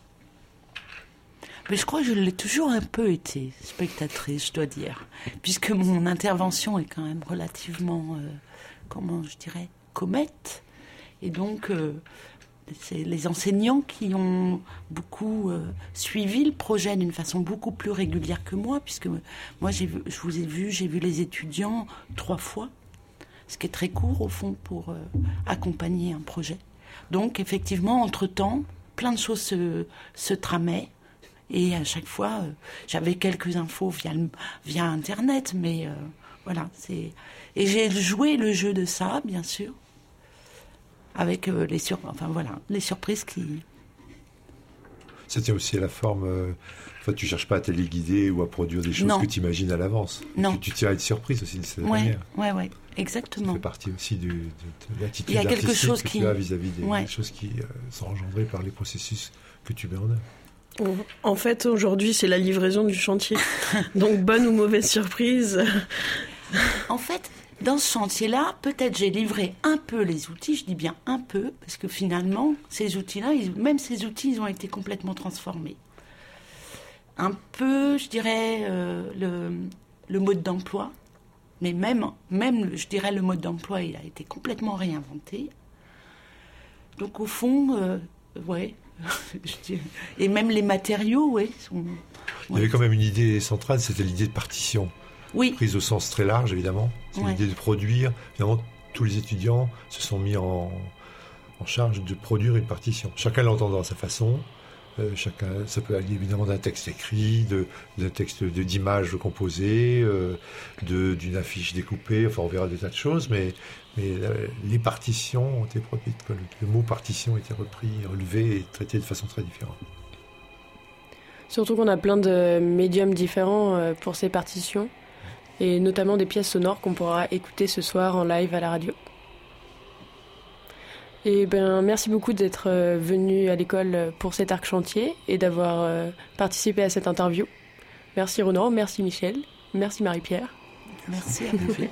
Mais je crois que je l'ai toujours un peu été, spectatrice, je dois dire. Puisque mon intervention est quand même relativement, euh, comment je dirais, comète. Et donc, euh, c'est les enseignants qui ont beaucoup euh, suivi le projet d'une façon beaucoup plus régulière que moi. Puisque moi, j'ai vu, je vous ai vu, j'ai vu les étudiants trois fois. Ce qui est très court, au fond, pour euh, accompagner un projet. Donc, effectivement, entre-temps, plein de choses se, se tramaient. Et à chaque fois, euh, j'avais quelques infos via, le, via Internet, mais euh, voilà. C'est... Et j'ai joué le jeu de ça, bien sûr, avec euh, les, sur... enfin, voilà, les surprises qui... Ça tient aussi à la forme... Euh... Enfin, tu ne cherches pas à téléguider ou à produire des choses non. que tu imagines à l'avance. Non. Tu, tu tiens à une surprise aussi de cette ouais, manière. Oui, oui, exactement. Ça fait partie aussi du, de, de l'attitude Il y a quelque chose que qui... tu as vis-à-vis des, ouais. des choses qui euh, sont engendrées par les processus que tu mets en œuvre. En fait, aujourd'hui, c'est la livraison du chantier. Donc, bonne ou mauvaise surprise. En fait, dans ce chantier-là, peut-être j'ai livré un peu les outils, je dis bien un peu, parce que finalement, ces outils-là, ils, même ces outils, ils ont été complètement transformés. Un peu, je dirais, euh, le, le mode d'emploi, mais même, même, je dirais, le mode d'emploi, il a été complètement réinventé. Donc, au fond, euh, ouais... Et même les matériaux, oui. Sont... Ouais. Il y avait quand même une idée centrale, c'était l'idée de partition. Oui. Prise au sens très large, évidemment. C'est ouais. l'idée de produire. Finalement, tous les étudiants se sont mis en, en charge de produire une partition. Chacun l'entendant à sa façon, Euh, chacun, ça peut aller évidemment d'un texte écrit, de, d'un texte de, d'images composées, euh, de, d'une affiche découpée, enfin on verra des tas de choses, mais, mais la, les partitions ont été produites. Le, le mot partition a été repris, relevé et traité de façon très différente. Surtout qu'on a plein de médiums différents pour ces partitions, et notamment des pièces sonores qu'on pourra écouter ce soir en live à la radio. Et ben, merci beaucoup d'être venu à l'école pour cet arc chantier et d'avoir participé à cette interview. Merci Ronan, merci Michel, merci Marie-Pierre. Merci à vous.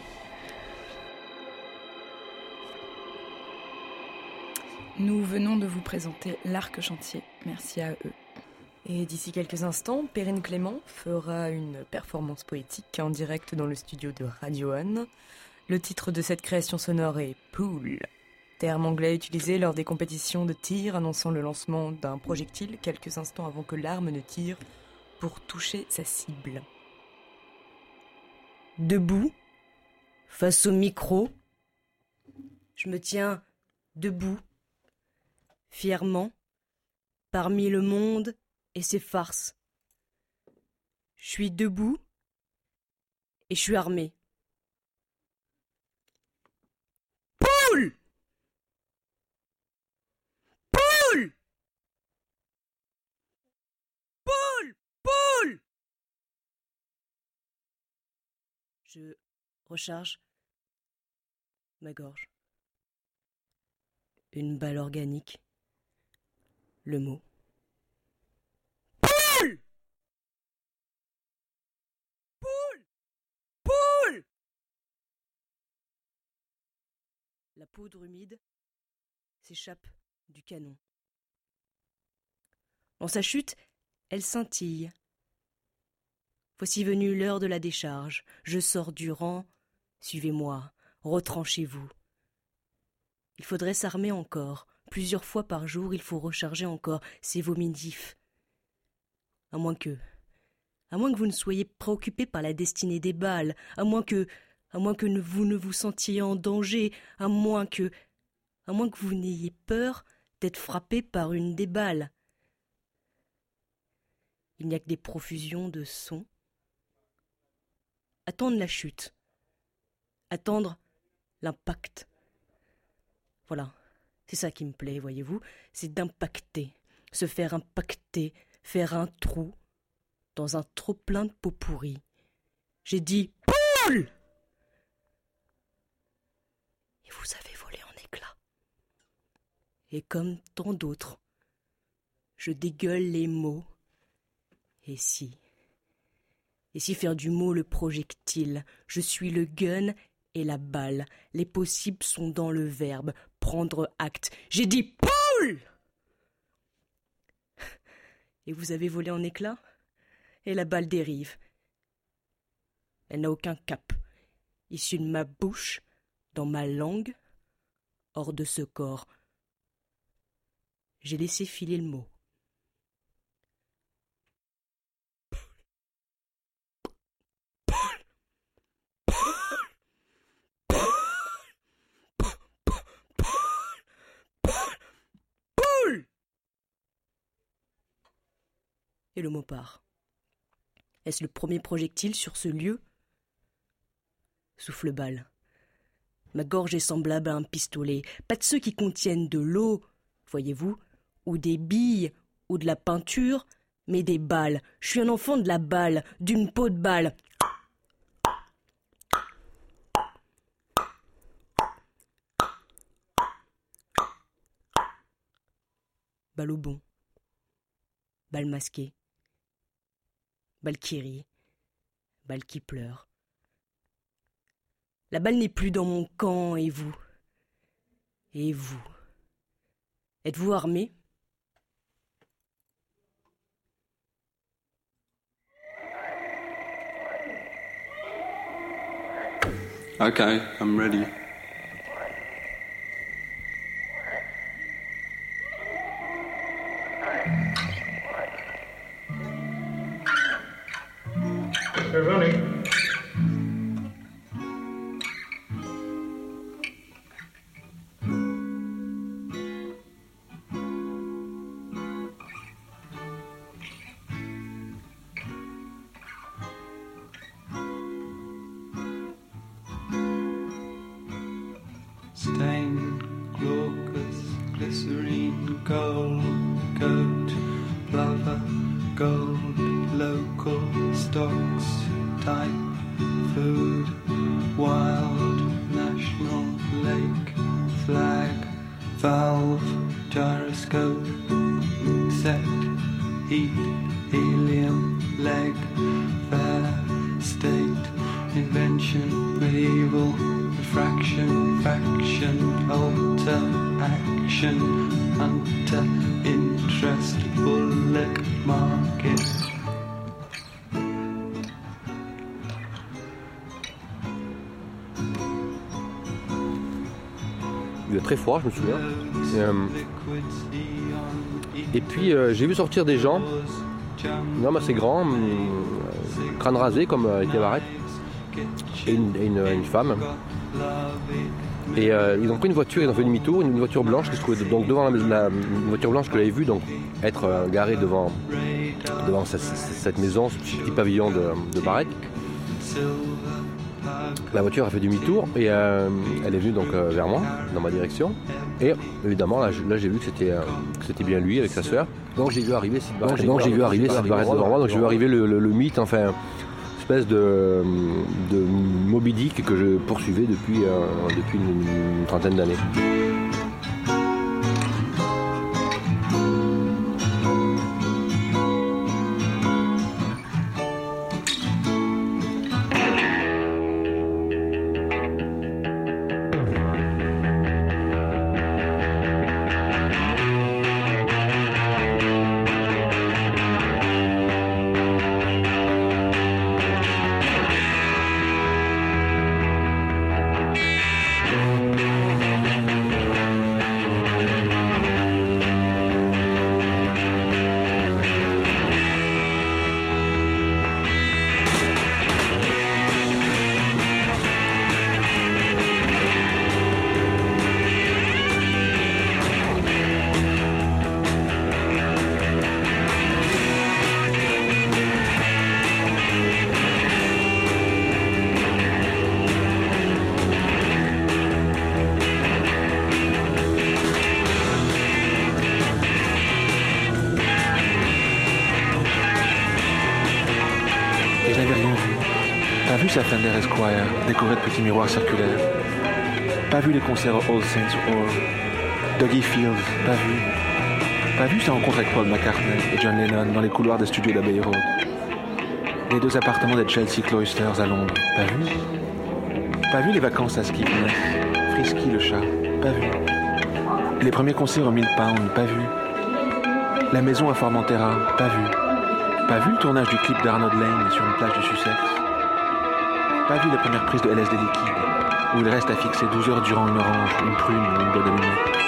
Nous venons de vous présenter l'arc chantier. Merci à eux. Et d'ici quelques instants, Perrine Clément fera une performance poétique en direct dans le studio de Radio One. Le titre de cette création sonore est « Pool ». Terme anglais utilisé lors des compétitions de tir annonçant le lancement d'un projectile quelques instants avant que l'arme ne tire pour toucher sa cible. Debout, face au micro, je me tiens debout, fièrement, parmi le monde et ses farces. Je suis debout et je suis armé. Poule! Poule! Poule! Poule! Je recharge ma gorge. Une balle organique. Le mot. Poule! Poule! Poule! La poudre humide s'échappe du canon. Dans sa chute, elle scintille. Voici venue l'heure de la décharge. Je sors du rang. Suivez-moi, retranchez-vous. Il faudrait s'armer encore. Plusieurs fois par jour, il faut recharger encore. C'est vomitif. À moins que... À moins que vous ne soyez préoccupé par la destinée des balles. À moins que... À moins que vous ne vous sentiez en danger. À moins que... À moins que vous n'ayez peur d'être frappé par une des balles. Il n'y a que des profusions de sons. Attendre la chute. Attendre l'impact. Voilà, c'est ça qui me plaît, voyez-vous, c'est d'impacter, se faire impacter, faire un trou dans un trop-plein de peau pourrie. J'ai dit « Poule !» Et vous avez volé en éclats. Et comme tant d'autres, je dégueule les mots. Et si Et si faire du mot le projectile, je suis le gun et la balle. Les possibles sont dans le verbe. Prendre acte. J'ai dit poule! Et vous avez volé en éclats? Et la balle dérive. Elle n'a aucun cap. Issue de ma bouche, dans ma langue, hors de ce corps. J'ai laissé filer le mot. Et le mot part. Est-ce le premier projectile sur ce lieu? Souffle balle. Ma gorge est semblable à un pistolet. Pas de ceux qui contiennent de l'eau, voyez-vous, ou des billes, ou de la peinture, mais des balles. Je suis un enfant de la balle, d'une peau de balle. Balle au bon. Balle masquée. Balle qui rit, balle qui pleure. La balle n'est plus dans mon camp, et vous? Et vous? Êtes-vous armés? Okay, I'm ready. We're running. stain, glaucous, glycerine, gold, goat, plover, gold, local stocks, type, food, wild, national, lake, flag, valve, gyroscope, set, heat, helium, leg, fair, state, invention, medieval, refraction, faction, alter, action, hunter, interest, bullet, market. Il est très froid, je me souviens. Et, euh, et puis euh, j'ai vu sortir des gens, un homme assez grand, euh, crâne rasé comme euh, avec les barrettes, et une, et une, une femme. Et euh, ils ont pris une voiture, ils ont fait demi-tour, une voiture blanche qui se trouvait donc devant la, la une voiture blanche que j'avais vue donc être euh, garée devant, devant cette, cette maison, ce petit pavillon de, de barrettes. La voiture a fait demi-tour et euh, elle est venue donc euh, vers moi, dans ma direction. Et évidemment, là, là j'ai vu que c'était, euh, que c'était bien lui avec sa sœur. Donc j'ai vu arriver cette barrette, donc, j'ai vu arriver cette barrette devant moi. Donc j'ai vu arriver le, le, le mythe, enfin, espèce de, de Moby Dick que je poursuivais depuis, euh, depuis une, une trentaine d'années. Sa Fender Esquire, décorée de petits miroirs circulaires. Pas vu les concerts au All Saints Hall. Dougie Fields, pas vu. Pas vu sa rencontre avec Paul McCartney et John Lennon dans les couloirs des studios d'Abbey Road. Les deux appartements des Chelsea Cloisters à Londres, pas vu. Pas vu les vacances à Skegness, Frisky le chat, pas vu. Les premiers concerts au Mill Pound, pas vu. La maison à Formentera, pas vu. Pas vu le tournage du clip d'Arnold Lane sur une plage du Sussex. Pas vu la première prise de L S D liquide, où il reste à fixer douze heures durant une orange, une prune ou une boîte d'allumette.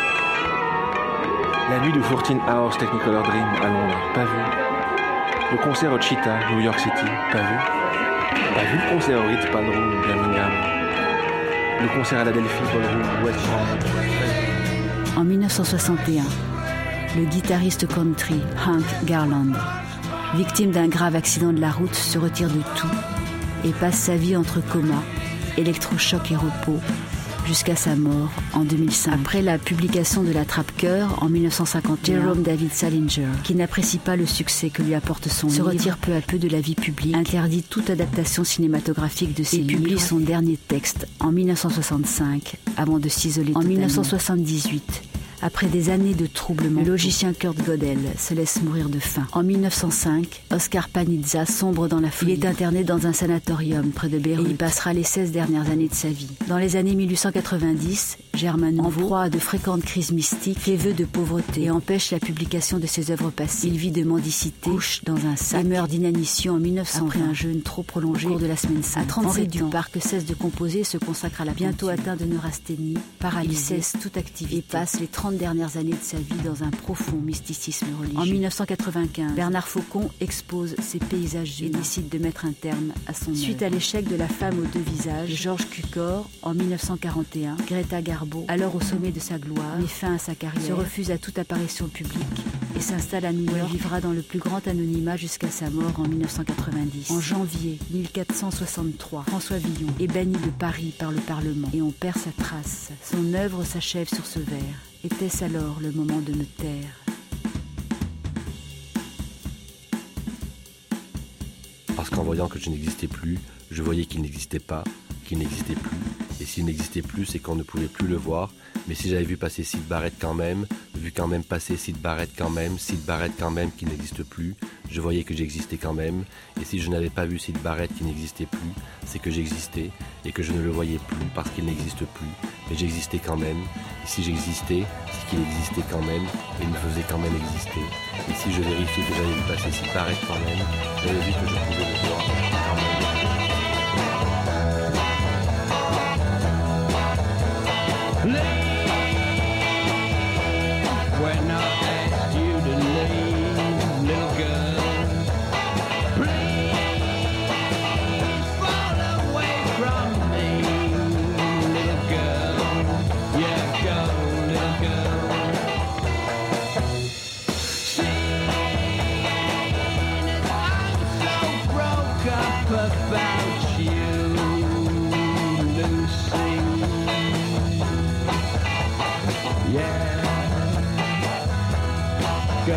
La nuit du quatorze Hours Technicolor Dream à Londres, pas vu. Le concert au Cheetah, New York City, pas vu. Pas vu le concert au Ritz Ballroom, Birmingham. Le concert à la Delphi Ballroom, West Ham. En dix-neuf cent soixante et un, le guitariste country Hank Garland, victime d'un grave accident de la route, se retire de tout et passe sa vie entre coma, électrochoc et repos, jusqu'à sa mort en deux mille cinq. Après la publication de La Trappe-Cœur en dix-neuf cent cinquante et un, Jerome David Salinger, qui n'apprécie pas le succès que lui apporte son livre, se retire peu à peu de la vie publique, interdit toute adaptation cinématographique de ses livres et publie son dernier texte en dix-neuf cent soixante-cinq, avant de s'isoler totalement. En dix-neuf cent soixante-dix-huit, après des années de troublement, le logicien Kurt Gödel se laisse mourir de faim. En dix-neuf cent cinq, Oscar Panizza sombre dans la folie. Il est interné dans un sanatorium près de Beyrouth. Et il passera les seize dernières années de sa vie. Dans les années mille huit cent quatre-vingt-dix, Germain Nouveau, en proie à de fréquentes crises mystiques, fait vœu de pauvreté et empêche la publication de ses œuvres passées. Il vit de mendicité, couche dans un sac et meurt d'inanition en dix-neuf cent vingt, après un jeûne trop prolongé au cours de la semaine sainte. À trente-sept ans, Duparc cesse de composer et se consacre à la peinture. Bientôt atteint de neurasthénie, paralysé, il cesse toute activité et passe les trente dernières années de sa vie dans un profond mysticisme religieux. En dix-neuf cent quatre-vingt-quinze, Bernard Faucon expose ses paysages humains et décide de mettre un terme à son œuvre. Suite à l'échec de La femme aux deux visages, Georges Cukor, en dix-neuf cent quarante et un, Greta Garbo, alors au sommet de sa gloire, met fin à sa carrière, se refuse à toute apparition publique et Il s'installe à New York, il vivra dans le plus grand anonymat jusqu'à sa mort en dix-neuf cent quatre-vingt-dix. En janvier mille quatre cent soixante-trois, François Villon est banni de Paris par le Parlement et on perd sa trace. Son œuvre s'achève sur ce vers. Était-ce alors le moment de me taire ? Parce qu'en voyant que je n'existais plus, je voyais qu'il n'existait pas, qu'il n'existait plus. Et s'il n'existait plus, c'est qu'on ne pouvait plus le voir. Mais si j'avais vu passer Syd Barrett quand même, vu quand même passer Syd Barrett quand même, Syd Barrett quand même qui n'existe plus, je voyais que j'existais quand même. Et si je n'avais pas vu Syd Barrett qui n'existait plus, c'est que j'existais et que je ne le voyais plus parce qu'il n'existe plus. Mais j'existais quand même. Et si j'existais, c'est qu'il existait quand même et il me faisait quand même exister. Et si je vérifiais que j'avais vu passer Syd Barrett quand même, j'avais vu que je pouvais le voir quand même. When I asked you to leave, little girl, please fall away from me, little girl, yeah, go, little girl. Seeing as I'm so broke up about you, Lucy, yeah. Go.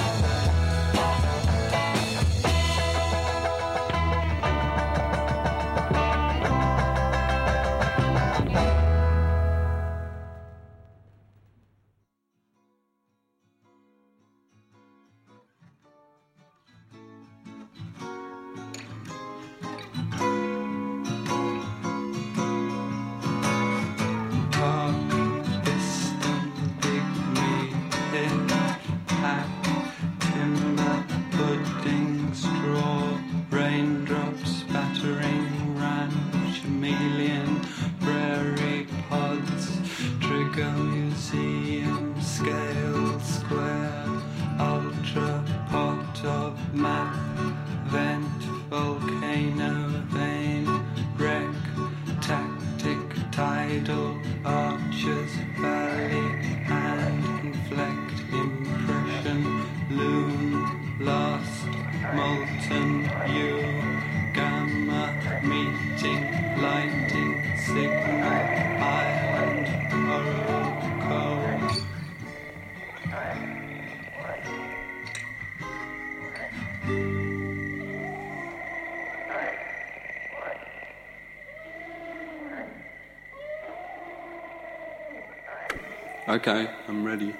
Okay, I'm ready.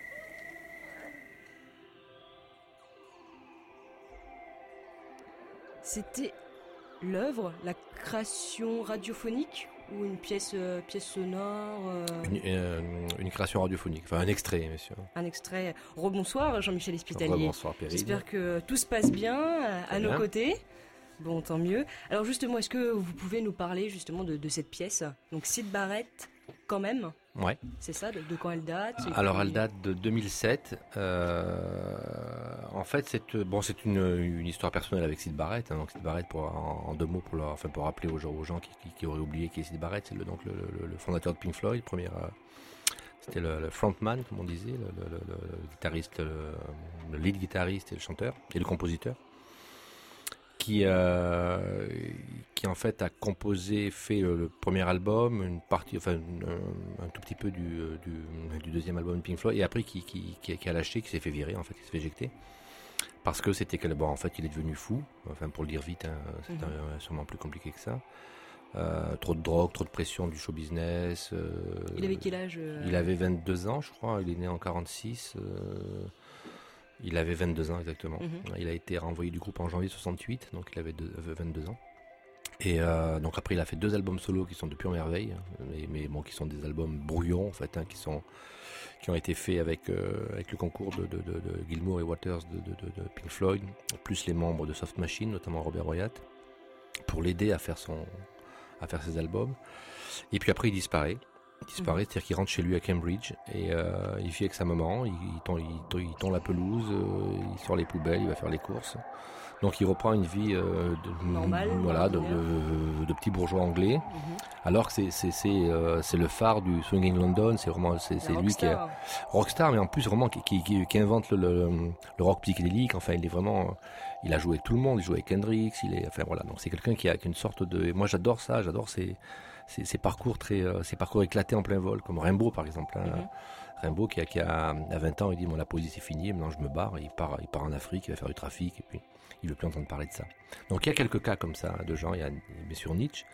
C'était l'œuvre, la création radiophonique ou une pièce, euh, pièce sonore euh... une, euh, une création radiophonique, enfin un extrait, monsieur. Un extrait. Rebonsoir Jean-Michel Espitalier. Rebonsoir Périne. J'espère que tout se passe bien à, à nos côtés. Bon, tant mieux. Alors justement, est-ce que vous pouvez nous parler justement de, de cette pièce ? Donc Syd Barrett, quand même. Ouais. C'est ça, de, de quand elle date ? Alors elle date de deux mille sept. Euh, en fait, c'est bon, c'est une, une histoire personnelle avec Syd Barrett. Hein, donc Syd Barrett, pour, en, en deux mots, pour, leur, enfin, pour rappeler aux gens, aux gens qui, qui, qui auraient oublié qui est Syd Barrett, c'est le, donc le, le, le fondateur de Pink Floyd, premier, euh, c'était le, le frontman, comme on disait, le, le, le, le guitariste, le, le lead guitariste et le chanteur et le compositeur. Qui, euh, qui en fait a composé, fait le, le premier album, une partie, enfin un, un tout petit peu du, du, du deuxième album de Pink Floyd, et après qui, qui, qui, qui a lâché, qui s'est fait virer, en fait, qui s'est fait éjecter, parce que c'était que bon, en fait, il est devenu fou. Enfin, pour le dire vite, hein, c'est mm-hmm. sûrement plus compliqué que ça. Euh, trop de drogue, trop de pression du show business. Euh, il avait quel âge euh... Il avait vingt-deux ans, je crois. Il est né en quarante-six. Euh, Il avait vingt-deux ans exactement. Mmh. Il a été renvoyé du groupe en janvier soixante-huit, donc il avait deux, vingt-deux ans. Et euh, donc après, il a fait deux albums solo qui sont de pure merveille, mais, mais bon, qui sont des albums brouillons en fait, hein, qui sont qui ont été faits avec euh, avec le concours de, de, de, de Gilmour et Waters de, de, de, de Pink Floyd, plus les membres de Soft Machine, notamment Robert Wyatt, pour l'aider à faire son à faire ses albums. Et puis après, il disparaît. disparaît, mmh. c'est-à-dire qu'il rentre chez lui à Cambridge et euh, il vit avec sa maman, il, il, tond, il, tond, il tond la pelouse, euh, il sort les poubelles, il va faire les courses. Donc il reprend une vie euh, de, normale, voilà, de, de, de petit bourgeois anglais, mmh. alors que c'est, c'est, c'est, euh, c'est le phare du Swinging London, c'est vraiment c'est, c'est lui qui est rockstar, mais en plus vraiment qui, qui, qui, qui invente le, le, le rock psychédélique. Enfin, il est vraiment, il a joué avec tout le monde, il joue avec Hendrix, il est, enfin voilà, donc c'est quelqu'un qui a, qui a une sorte de, moi j'adore ça, j'adore ces, ces, ces parcours très, euh, ces parcours éclatés en plein vol, comme Rimbaud par exemple. Hein. Mmh. Rimbaud qui a, qui a à vingt ans, il dit bon la poésie c'est fini, maintenant je me barre, il part, il part en Afrique, il va faire du trafic et puis. Il ne veut plus entendre parler de ça. Donc il y a quelques cas comme ça de gens, il y a bien sûr Nietzsche.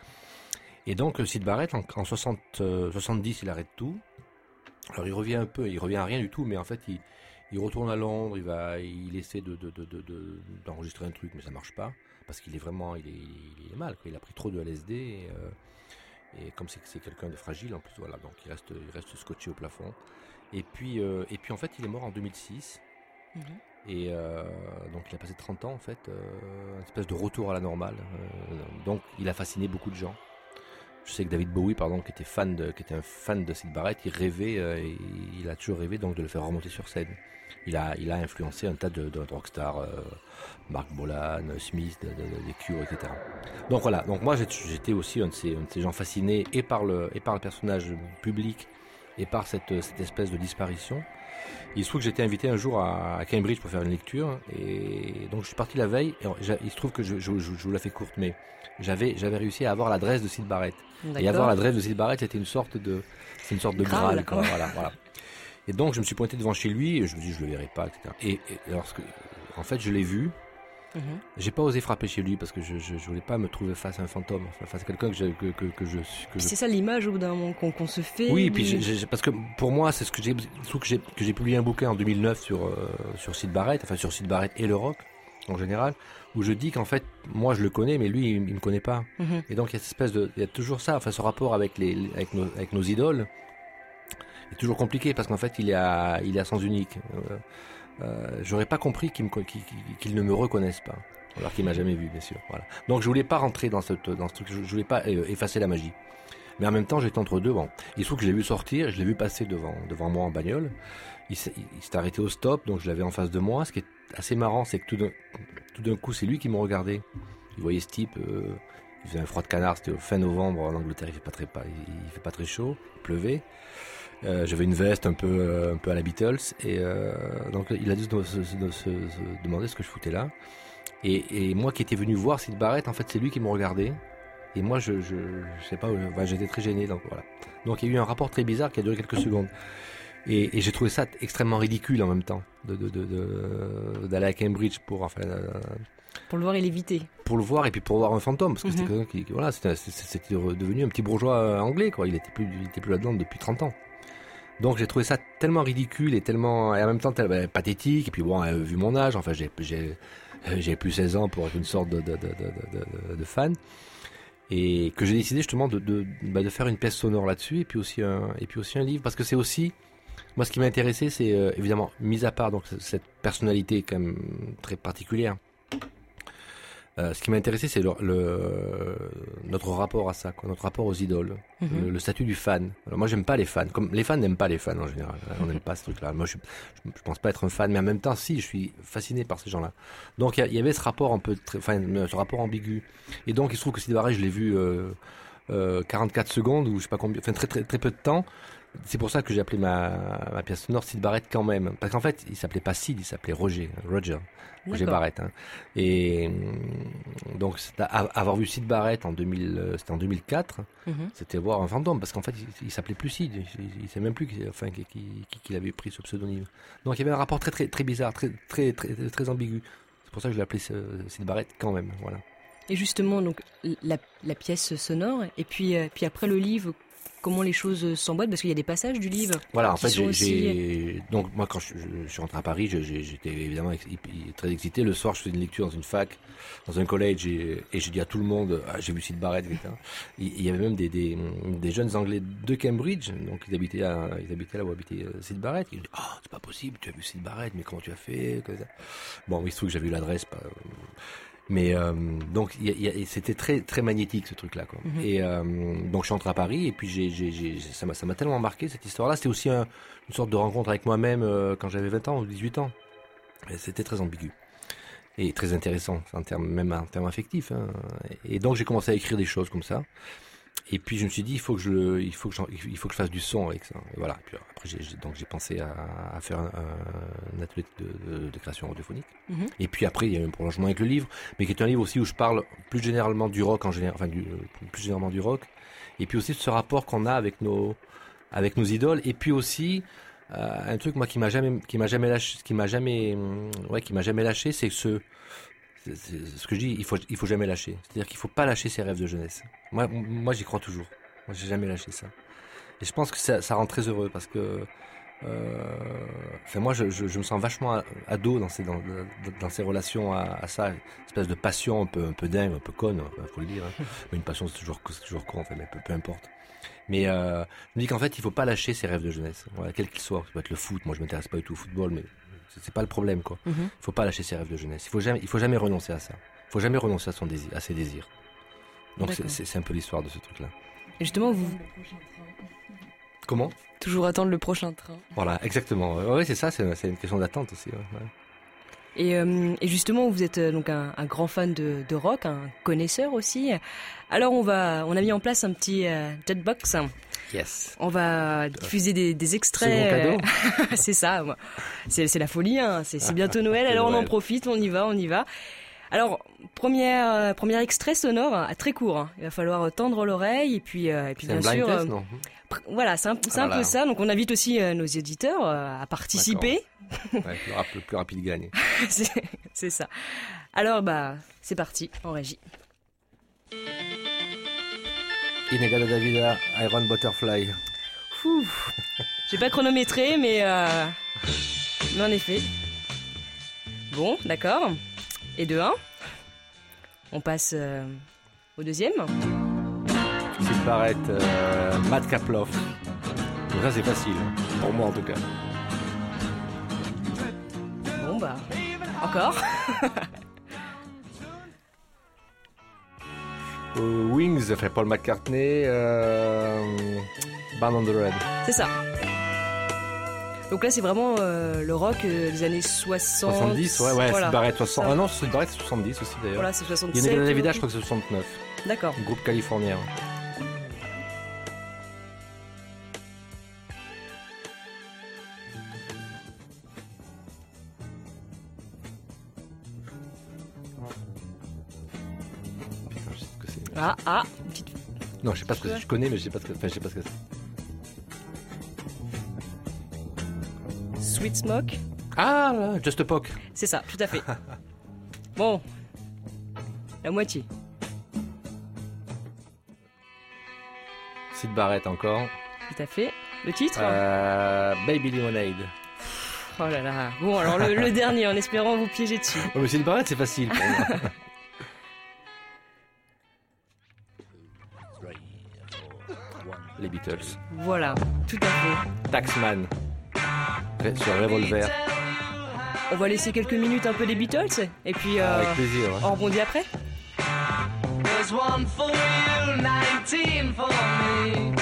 Et donc Syd Barrett, en, en soixante, euh, soixante-dix, il arrête tout. Alors il revient un peu, il revient à rien du tout, mais en fait il, il retourne à Londres, il, va, il essaie de, de, de, de, de, d'enregistrer un truc, mais ça ne marche pas, parce qu'il est vraiment, il est, il est mal, quoi. Il a pris trop de L S D, et, euh, et comme c'est, c'est quelqu'un de fragile en plus, voilà, donc il reste, il reste scotché au plafond. Et puis, euh, et puis en fait il est mort en deux mille six. Mmh. Et euh, donc il a passé trente ans en fait, euh, une espèce de retour à la normale. Euh, donc il a fasciné beaucoup de gens. Je sais que David Bowie, par exemple, qui était fan de, qui était un fan de Syd Barrett, il rêvait, euh, et il a toujours rêvé donc de le faire remonter sur scène. Il a, il a influencé un tas de, de rockstars, euh, Mark Bolan, Smith, de, de, de, des Cure, et cetera. Donc voilà. Donc moi j'étais aussi un de ces, un de ces gens fascinés et par le, et par le personnage public et par cette, cette espèce de disparition. Il se trouve que j'étais invité un jour à, à Cambridge pour faire une lecture, et donc je suis parti la veille, et il se trouve que je, je, je, je vous la fais courte, mais j'avais, j'avais réussi à avoir l'adresse de Syd Barrett. D'accord. Et avoir l'adresse de Syd Barrett, c'était une sorte de, c'est une sorte de Graal, Graal quoi, voilà, voilà. Et donc je me suis pointé devant chez lui, et je me dis je le verrai pas, et cetera. Et, et lorsque, en fait, je l'ai vu. Mmh. J'ai pas osé frapper chez lui parce que je, je, je voulais pas me trouver face à un fantôme, face à quelqu'un que je, que, que, que je, que je... C'est ça l'image au bout d'un moment qu'on, qu'on se fait. Oui, et puis j'ai, j'ai, parce que pour moi, c'est ce que j'ai, que j'ai, que j'ai publié un bouquin en deux mille neuf sur, euh, sur Syd Barrett, enfin sur Syd Barrett et le rock en général, où je dis qu'en fait, moi je le connais, mais lui il, il me connaît pas. Mmh. Et donc il y a cette espèce de, il y a toujours ça, enfin ce rapport avec les, avec nos, avec nos idoles est toujours compliqué parce qu'en fait il est à, il est à sens unique. Euh, Euh, j'aurais pas compris qu'il, me, qu'il, qu'il ne me reconnaisse pas, alors qu'il m'a jamais vu, bien sûr. Voilà. Donc je voulais pas rentrer dans, cette, dans ce truc, je, je voulais pas euh, effacer la magie. Mais en même temps, j'étais entre deux. Bon, il se trouve que je l'ai vu sortir, je l'ai vu passer devant, devant moi en bagnole. Il s'est, il s'est arrêté au stop, donc je l'avais en face de moi. Ce qui est assez marrant, c'est que tout d'un, tout d'un coup, c'est lui qui me regardait. Il voyait ce type, euh, il faisait un froid de canard, c'était fin novembre en Angleterre, il fait pas très, pas, il fait pas très chaud, il pleuvait. Euh, j'avais une veste un peu, euh, un peu à la Beatles, et euh, donc il a dû se, se, se, se demander ce que je foutais là. Et, et moi qui étais venu voir Syd Barrett, en fait c'est lui qui me regardait, et moi je, je, je sais pas, enfin, j'étais très gêné, donc voilà. Donc il y a eu un rapport très bizarre qui a duré quelques secondes, et, et j'ai trouvé ça extrêmement ridicule en même temps, de, de, de, de, d'aller à Cambridge pour, enfin, euh, pour le voir et l'éviter. Pour le voir et puis pour voir un fantôme, parce que mm-hmm. c'était quelqu'un qui, voilà, c'était, c'était devenu un petit bourgeois anglais, quoi. Il était plus, il était plus là-dedans depuis trente ans. Donc j'ai trouvé ça tellement ridicule et tellement, et en même temps tellement, bah, pathétique. Et puis bon, euh, vu mon âge, enfin j'ai, j'ai, j'ai plus seize ans pour être une sorte de, de, de, de, de, de fan, et que j'ai décidé justement de, de, bah, de faire une pièce sonore là-dessus, et puis aussi un, et puis aussi un livre, parce que c'est aussi, moi ce qui m'a intéressé, c'est euh, évidemment, mis à part donc cette personnalité quand même très particulière. Euh, ce qui m'a intéressé, c'est le, le, notre rapport à ça, quoi, notre rapport aux idoles, mm-hmm. le, le statut du fan. Alors moi, j'aime pas les fans. Comme les fans n'aiment pas les fans en général. On n'aime pas ce truc-là. Moi, je, je, je pense pas être un fan, mais en même temps, si, je suis fasciné par ces gens-là. Donc, il y, y avait ce rapport un peu, enfin, ce rapport ambigu. Et donc, il se trouve que Syd Barrett, je l'ai vu euh, euh, quarante-quatre secondes ou je sais pas combien, enfin très très très peu de temps. C'est pour ça que j'ai appelé ma, ma pièce sonore Syd Barrett quand même. Parce qu'en fait, il s'appelait pas Syd, il s'appelait Roger. Roger. Roger Barrett. Hein. Et donc, avoir vu Syd Barrett en deux mille, c'était en deux mille quatre, mm-hmm. c'était voir un fantôme. Parce qu'en fait, il, il s'appelait plus Syd. Il, il sait même plus qu'il, enfin, qu'il, qu'il avait pris ce pseudonyme. Donc, il y avait un rapport très, très, très bizarre, très, très, très, très, très ambigu. C'est pour ça que je l'ai appelé Syd Barrett quand même. Voilà. Et justement, donc, la, la pièce sonore, et puis, euh, puis après le livre, comment les choses s'emboîtent, parce qu'il y a des passages du livre. Voilà, en fait, j'ai, aussi... j'ai, donc moi quand je, je, je suis rentré à Paris, je, j'ai, j'étais évidemment ex, très excité. Le soir, je faisais une lecture dans une fac, dans un collège, et, et j'ai dit à tout le monde, ah, j'ai vu Syd Barrett, et cetera. Il, il y avait même des, des, des jeunes Anglais de Cambridge, donc ils habitaient, à, ils habitaient là où habitait Syd Barrett. Ils me disaient, ah, oh, c'est pas possible, tu as vu Syd Barrett, mais comment tu as fait, comme ça. Bon, il se trouve que j'avais eu l'adresse. Pas, Mais euh, donc y a, y a, c'était très très magnétique ce truc-là. Quoi. Mm-hmm. Et euh, donc je suis rentré à Paris et puis j'ai, j'ai, j'ai, ça m'a ça m'a tellement marqué cette histoire-là. C'était aussi un, une sorte de rencontre avec moi-même euh, quand j'avais vingt ans ou dix-huit ans. Et c'était très ambigu et très intéressant, en termes, même en termes affectifs. Hein. Et donc j'ai commencé à écrire des choses comme ça. Et puis je me suis dit il faut que je il faut que je, il faut que je fasse du son avec ça. Et voilà. Puis après j'ai, j'ai donc j'ai pensé à, à faire un, un atelier de, de, de création radiophonique. Mm-hmm. Et puis après il y a eu un prolongement avec le livre, mais qui est un livre aussi où je parle plus généralement du rock en général, enfin du, plus généralement du rock. Et puis aussi de ce rapport qu'on a avec nos avec nos idoles. Et puis aussi euh, un truc moi qui m'a jamais qui m'a jamais lâché, qui m'a jamais ouais qui m'a jamais lâché, c'est ce C'est, c'est ce que je dis, il faut, il faut jamais lâcher. C'est-à-dire qu'il faut pas lâcher ses rêves de jeunesse. Moi, moi, j'y crois toujours. Moi, j'ai jamais lâché ça. Et je pense que ça, ça rend très heureux parce que, euh, enfin, moi, je, je, je me sens vachement ado dans ces, dans, dans ces relations à, à ça, une espèce de passion un peu, un peu dingue, un peu conne, faut le dire. Hein. Mais une passion, c'est toujours, c'est toujours con, enfin, mais peu, peu importe. Mais euh, je me dis qu'en fait, il faut pas lâcher ses rêves de jeunesse, voilà, quel qu'il soit. Ça peut être le foot. Moi, je m'intéresse pas du tout au football, mais c'est pas le problème, quoi. Il mm-hmm. faut pas lâcher ses rêves de jeunesse. Il faut jamais, il faut jamais renoncer à ça. Il faut jamais renoncer à son désir, à ses désirs. Donc c'est, c'est, c'est un peu l'histoire de ce truc-là. Et justement, vous. Comment ? Toujours attendre le prochain train. Voilà, exactement. Oui, c'est ça. C'est, c'est une question d'attente aussi. Ouais. Ouais. Et, euh, et justement, vous êtes euh, donc un, un grand fan de, de rock, un connaisseur aussi. Alors on va, on a mis en place un petit euh, Jetbox. Yes. On va diffuser des, des extraits. C'est mon cadeau. C'est ça. C'est, c'est la folie. Hein. C'est, c'est bientôt Noël. Alors Noël. On en profite. On y va. On y va. Alors première, euh, premier extrait sonore, hein, très court. Hein. Il va falloir tendre l'oreille et puis, euh, et puis c'est bien un blind sûr. Test, non pr- voilà, c'est un, c'est ah un là peu là. ça. Donc on invite aussi euh, nos éditeurs euh, à participer. Ouais, plus, rap- plus rapide gagne. c'est, c'est ça. Alors bah c'est parti en régie. Inagada Davida, Iron Butterfly. Ouh, j'ai pas chronométré, mais, euh, mais en effet. Bon, d'accord. Et de un, on passe euh, au deuxième. Syd Barrett, euh, Matt Kaploff. Donc ça c'est facile, pour moi en tout cas. Bon bah, encore. euh, Wings, enfin Paul McCartney, euh, Band on the Red. C'est ça. Donc là, c'est vraiment euh, le rock euh, des années soixante. soixante-dix, ouais, ouais, voilà. Syd Barrett, soixante. Ah non, Syd Barrett, c'est soixante-dix aussi d'ailleurs. Voilà, c'est soixante-sept. Inagada Davida, je crois que c'est soixante-neuf. D'accord. Groupe californien. Putain, je sais ce que c'est. Ah, ah, une petite... Non, je sais pas ce que c'est. Je connais, mais je sais pas ce que, enfin, je sais pas ce que c'est. Sweet Smoke. Ah, là, Just a Poke. C'est ça, tout à fait. Bon, la moitié. Syd Barrett encore. Tout à fait. Le titre euh, Baby Lemonade. Oh là là. Bon, alors le, le dernier, en espérant vous piéger dessus. Oh, mais Syd Barrett, c'est facile pour moi. Les Beatles. Voilà, tout à fait. Taxman. Sur Revolver. On va laisser quelques minutes un peu les Beatles et puis euh, avec plaisir, ouais. On rebondit après. There's one for you, nineteen for me.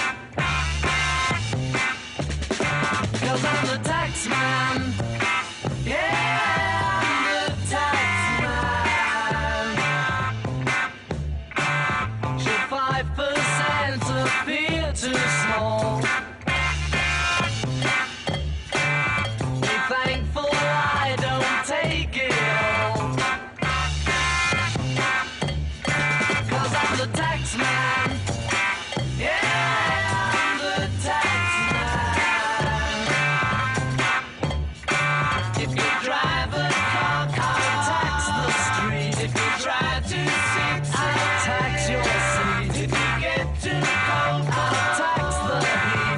'Cause I'm the tax man. Yeah, I'm the tax man. Should five percent appear too small? Be thankful I don't take it all. 'Cause I'm the tax man. Yeah, I'm the tax man. If you drive a car, I'll tax the street. If you try to sit, I'll tax your seat. If you get too cold, I'll tax the heat.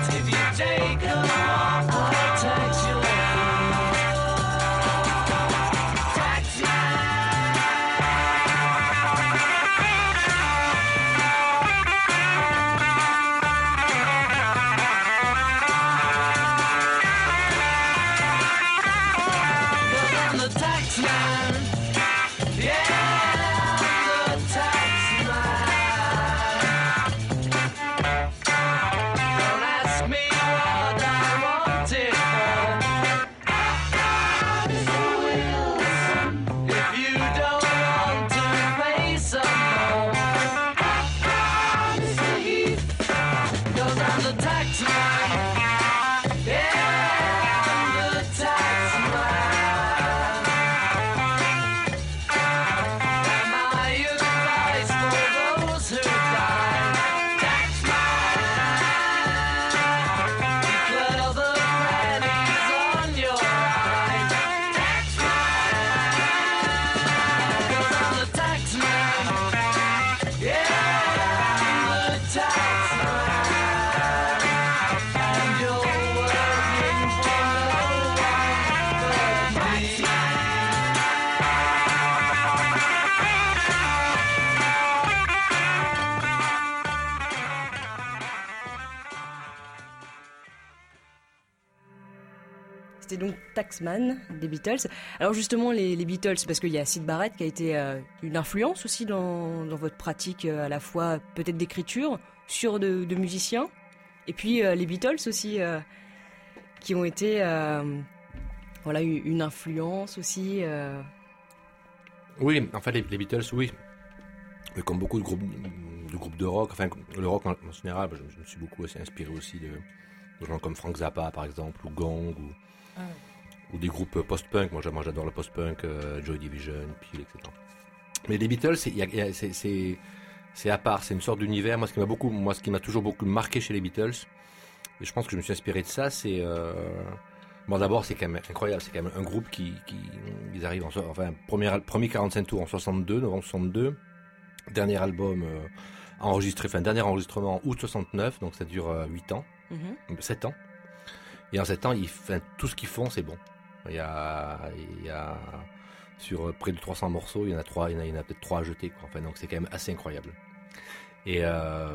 C'était donc Taxman des Beatles. Alors justement, les, les Beatles, parce qu'il y a Syd Barrett qui a été euh, une influence aussi dans, dans votre pratique euh, à la fois peut-être d'écriture sur de, de musiciens, et puis euh, les Beatles aussi euh, qui ont été euh, voilà une influence aussi. Euh... Oui, en fait les, les Beatles, oui. Mais comme beaucoup de groupes de, groupes de rock, enfin le rock en, en général, je, je me suis beaucoup aussi inspiré aussi de, de gens comme Frank Zappa par exemple, ou Gang, ou Ah ouais. ou des groupes post-punk. Moi, moi j'adore le post-punk, euh, Joy Division, Peel, et cetera. Mais les Beatles, c'est, y a, y a, c'est, c'est, c'est à part, c'est une sorte d'univers. Moi, ce qui m'a beaucoup, moi, ce qui m'a toujours beaucoup marqué chez les Beatles, et je pense que je me suis inspiré de ça, c'est euh... bon, d'abord, c'est quand même incroyable. C'est quand même un groupe qui, qui ils arrivent en, enfin, premier, premier quarante-cinq tours en soixante-deux, novembre soixante-deux, dernier album euh, enregistré, enfin dernier enregistrement en août soixante-neuf, donc ça dure euh, huit ans, mm-hmm. sept ans. Et en sept ans, ils, enfin, tout ce qu'ils font, c'est bon. Il y a, il y a sur près de trois cents morceaux, il y en a trois, il y en a, il y en a peut-être trois à jeter, quoi. Enfin, donc c'est quand même assez incroyable. Et euh,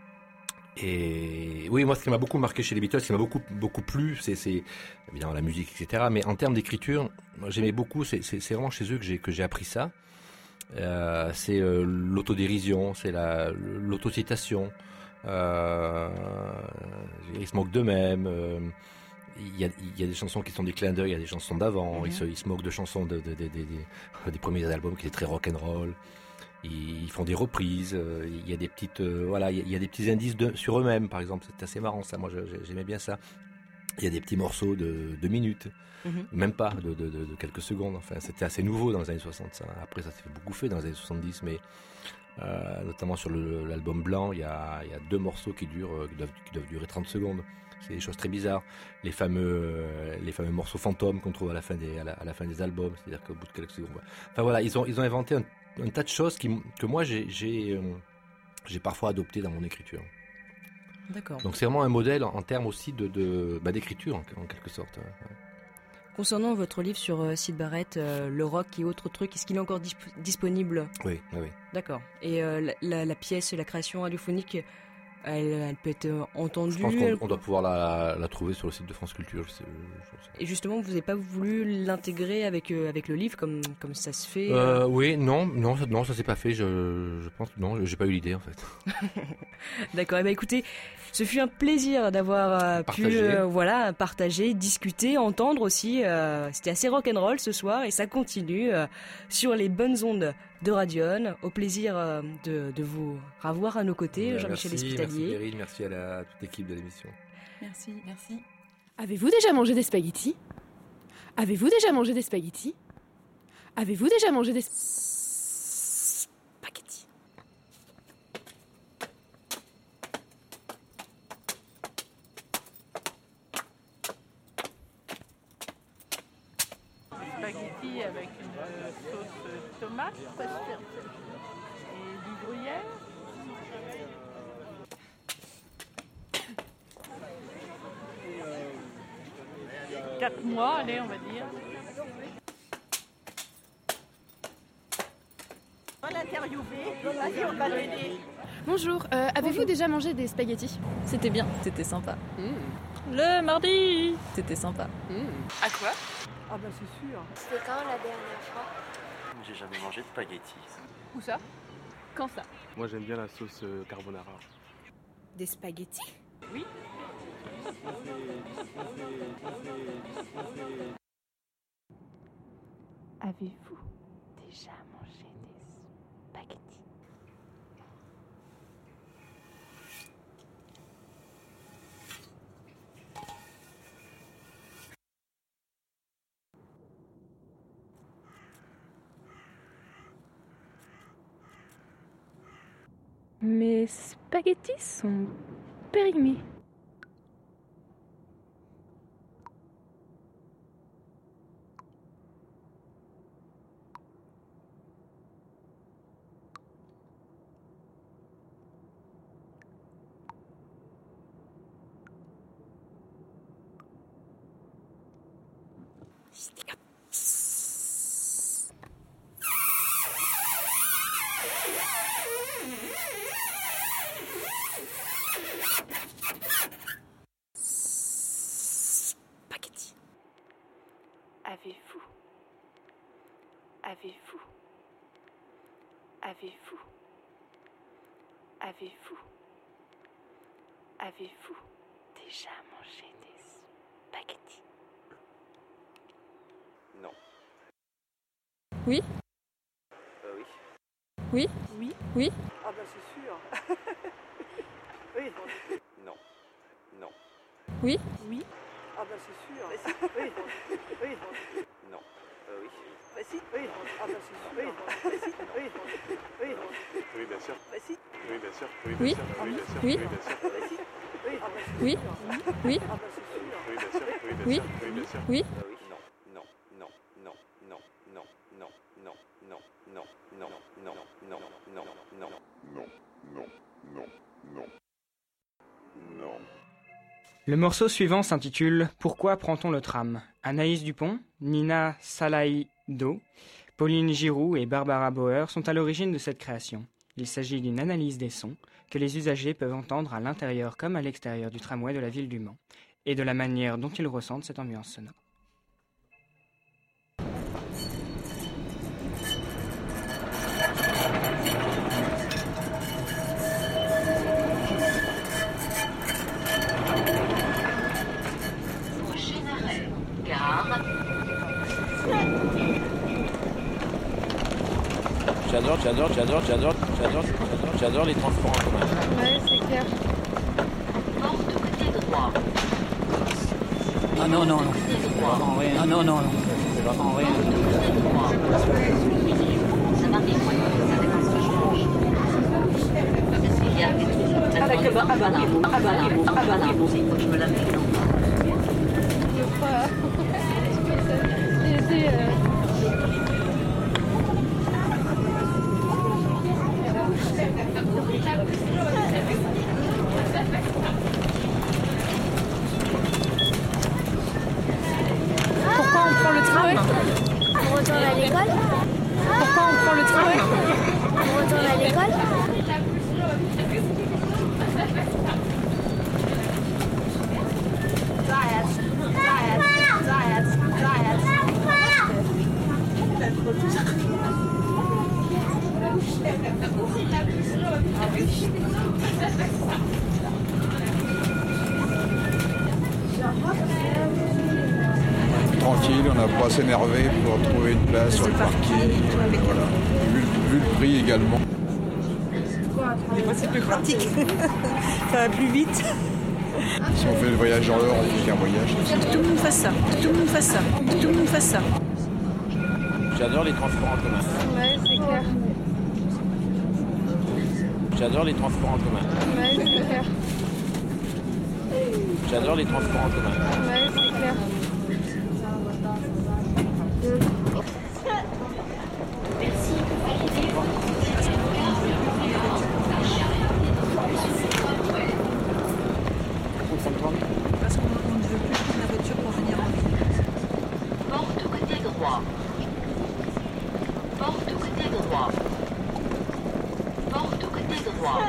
et oui, moi, ce qui m'a beaucoup marqué chez les Beatles, ce qui m'a beaucoup beaucoup plu, c'est, c'est évidemment la musique, et cetera. Mais en termes d'écriture, j'aimais beaucoup. C'est, c'est, c'est vraiment chez eux que j'ai que j'ai appris ça. Euh, c'est euh, l'autodérision, c'est la l'autocitation. Euh, ils se moquent d'eux-mêmes. Euh, Il y, a, il y a des chansons qui sont des clins d'œil, il y a des chansons d'avant, mm-hmm. ils, se, ils se moquent de chansons de, de, de, de, de, des premiers albums qui étaient très rock'n'roll, ils, ils font des reprises, euh, il y a des petites, euh, voilà, il y, a, il y a des petits indices de, sur eux-mêmes, par exemple, c'est assez marrant ça, moi j'aimais bien ça. Il y a des petits morceaux de deux minutes, mm-hmm. même pas, de, de, de, de quelques secondes, enfin c'était assez nouveau dans les années soixante, ça. Après ça s'est fait beaucoup fait dans les années soixante-dix, mais euh, notamment sur le, l'album Blanc, il y a, il y a deux morceaux qui, durent, qui, doivent, qui doivent durer trente secondes. C'est des choses très bizarres. Les fameux, euh, les fameux morceaux fantômes qu'on trouve à la fin des, à la, à la fin des albums. C'est-à-dire qu'au bout de quelques secondes. Enfin voilà, ils ont, ils ont inventé un, un tas de choses qui, que moi j'ai, j'ai, euh, j'ai parfois adopté dans mon écriture. D'accord. Donc c'est vraiment un modèle en, en termes aussi de, de bah, d'écriture en, en quelque sorte. Ouais. Concernant votre livre sur euh, Syd Barrett, euh, le rock et autres trucs, est-ce qu'il est encore disp- disponible ? Oui, oui, oui. D'accord. Et euh, la, la, la pièce, la création radiophonique. Elle, elle peut être entendue. Je pense qu'on on doit pouvoir la, la trouver sur le site de France Culture. Je sais, je sais. Et justement, vous n'avez pas voulu l'intégrer avec, euh, avec le livre comme, comme ça se fait euh, euh... Oui, non, non, ça, non, ça s'est pas fait. Je, je pense que non, j'ai pas eu l'idée en fait. D'accord. Eh bien, écoutez, ce fut un plaisir d'avoir euh, pu euh, voilà, partager, discuter, entendre aussi. Euh, c'était assez rock'n'roll ce soir et ça continue euh, sur les bonnes ondes de Radion. Au plaisir euh, de, de vous revoir à nos côtés, ouais, Jean-Michel merci, Espitalier. Merci Meryl, merci à, la, à toute l'équipe de l'émission. Merci, merci. Avez-vous déjà mangé des spaghettis ? Avez-vous déjà mangé des spaghettis ? Avez-vous déjà mangé des spaghettis ? Spaghettis avec une sauce tomate et du gruyère. Quatre mois, allez, on va dire. On va l'interviewer. Vas-y, on va l'aider. Bonjour, euh, avez-vous déjà mangé des spaghettis ? C'était bien, c'était sympa. Mmh. Le mardi, c'était sympa. Mmh. À quoi ? Ah bah c'est sûr. C'était quand la dernière fois ? J'ai jamais mangé de spaghettis. Où ça ? Quand ça ? Moi j'aime bien la sauce carbonara. Des spaghettis ? Oui. Avez-vous déjà mangé des spaghettis ? Mes spaghettis sont périmés. Avez-vous, avez-vous, avez-vous, avez-vous, avez-vous déjà mangé des spaghettis? Non. Oui. Euh, oui. Oui. Oui. Oui. Ah bah c'est sûr. Oui. Non. Non. Oui. Oui. Ah bah c'est sûr. Bah, si. Oui. Oui. Non. Euh, oui. Bah si. Oui. Ah bah c'est sûr. Oui. Bah si. Oui. Oui. Oui, bien sûr. Bah si. Oui, bien sûr. Oui, Oui. bien sûr. Oui, bien sûr. Oui. Oui, bien sûr. Bah si. Oui. Ah bah c'est Oui. sûr. Oui. Ah bah c'est sûr. Oui, bien sûr. Oui, bien Oui. sûr. Oui, bien sûr. Oui. Euh, oui. Non. Non. Non. Non. Non. Non. Non. Non. Non. Non. Non. Non. Non. Non. Non. Non. Non, non, non, non. Non. Le morceau suivant s'intitule « Pourquoi prend-on le tram ?» Anaïs Dupont, Nina Salaïdo, Pauline Giroux et Barbara Bauer sont à l'origine de cette création. Il s'agit d'une analyse des sons que les usagers peuvent entendre à l'intérieur comme à l'extérieur du tramway de la ville du Mans et de la manière dont ils ressentent cette ambiance sonore. J'adore, j'adore, j'adore, j'adore, j'adore, j'adore, j'adore les transports en commun. Ouais, c'est clair. Porte côté droit. Ah non, non, non. Ah non, non, non. C'est vraiment rien. Ça va bien, ça dépend ce que je mange. Est-ce qu'il y a des trucs? Ah bah, ah bah, ah bah, ah bah, ah bah, il faut que je me lave les dents. Je crois. J'ai été. Euh... Pourquoi on prend le tram? On retourne à l'école. Pourquoi on prend le tram? On retourne à l'école. Tranquille, on n'a pas à s'énerver pour trouver une place sur le parking. Voilà. Vu, vu le prix également. Des fois c'est plus pratique. Ça va plus vite. Si on fait le voyage dans l'heure, on fait qu'un voyage. Que tout le monde fasse ça. Que tout le monde fasse ça. Que tout le monde fasse ça. J'adore les transports en commun. Ouais, c'est clair. J'adore les transports en commun. Ouais, c'est clair. J'adore les transports en commun. Ouais, c'est clair. Merci de valider Parce qu'on ne veut plus prendre la voiture pour venir en ville. porte côté droit. Porte côté droit. Porte côté droit.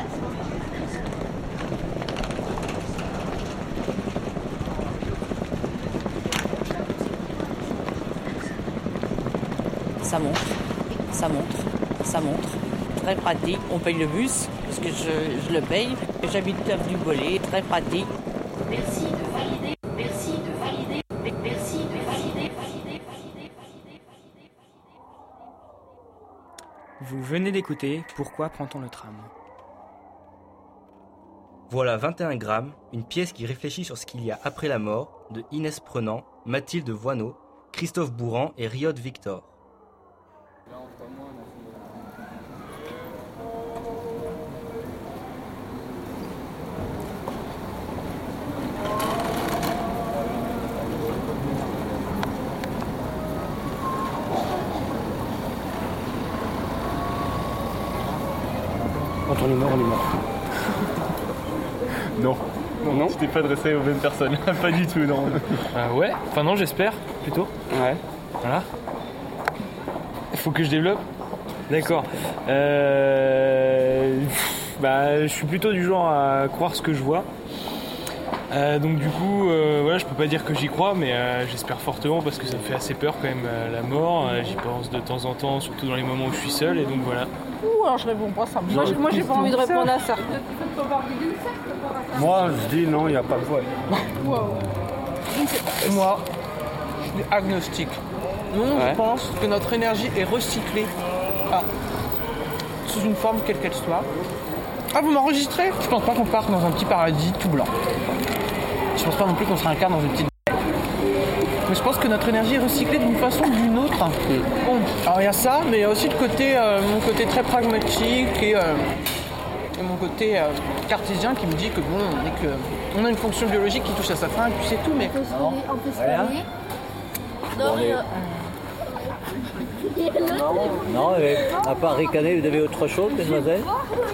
Ça montre, ça montre, ça montre. Très pratique. On paye le bus, parce que je, je le paye. J'habite avenue Bollé, très pratique. Merci de valider. Merci de valider. Merci de valider. Valider, valider, valider. Vous venez d'écouter « Pourquoi prend-on le tram ?» Voilà vingt et un grammes, une pièce qui réfléchit sur ce qu'il y a après la mort, de Inès Prenant, Mathilde Voineau, Christophe Bourran et Riot Victor. on est mort, on est mort. Non. Non, non. Tu t'es pas adressé aux mêmes personnes. Pas du tout, non. Euh, ouais, enfin non, j'espère, plutôt. Ouais. Voilà. Il faut que je développe. D'accord. Euh... Bah, je suis plutôt du genre à croire ce que je vois. Euh, donc du coup, euh, voilà, je peux pas dire que j'y crois, mais euh, j'espère fortement parce que ça me fait assez peur quand même euh, la mort. Euh, j'y pense de temps en temps, surtout dans les moments où je suis seul, et donc voilà. Ouh, alors je réponds pas ça. Moi, moi j'ai pas envie de répondre à ça. Moi, je dis non, il n'y a pas de voile. Wow. Moi, je suis agnostique. Nous, Ouais. je pense que notre énergie est recyclée ah, sous une forme quelle qu'elle soit. Ah, vous m'enregistrez ? Je pense pas qu'on parte dans un petit paradis tout blanc. Je pense pas non plus qu'on se réincarne dans une petite... Mais je pense que notre énergie est recyclée d'une façon ou d'une autre. Bon, alors il y a ça, mais il y a aussi le côté, euh, mon côté très pragmatique et, euh, et mon côté euh, cartésien qui me dit que bon, on, est que, on a une fonction biologique qui touche à sa fin et puis c'est tout, mais... Non. On peut se Rien. réveiller. Non, rien. Non, mais à part ricaner, vous avez autre chose, mademoiselle?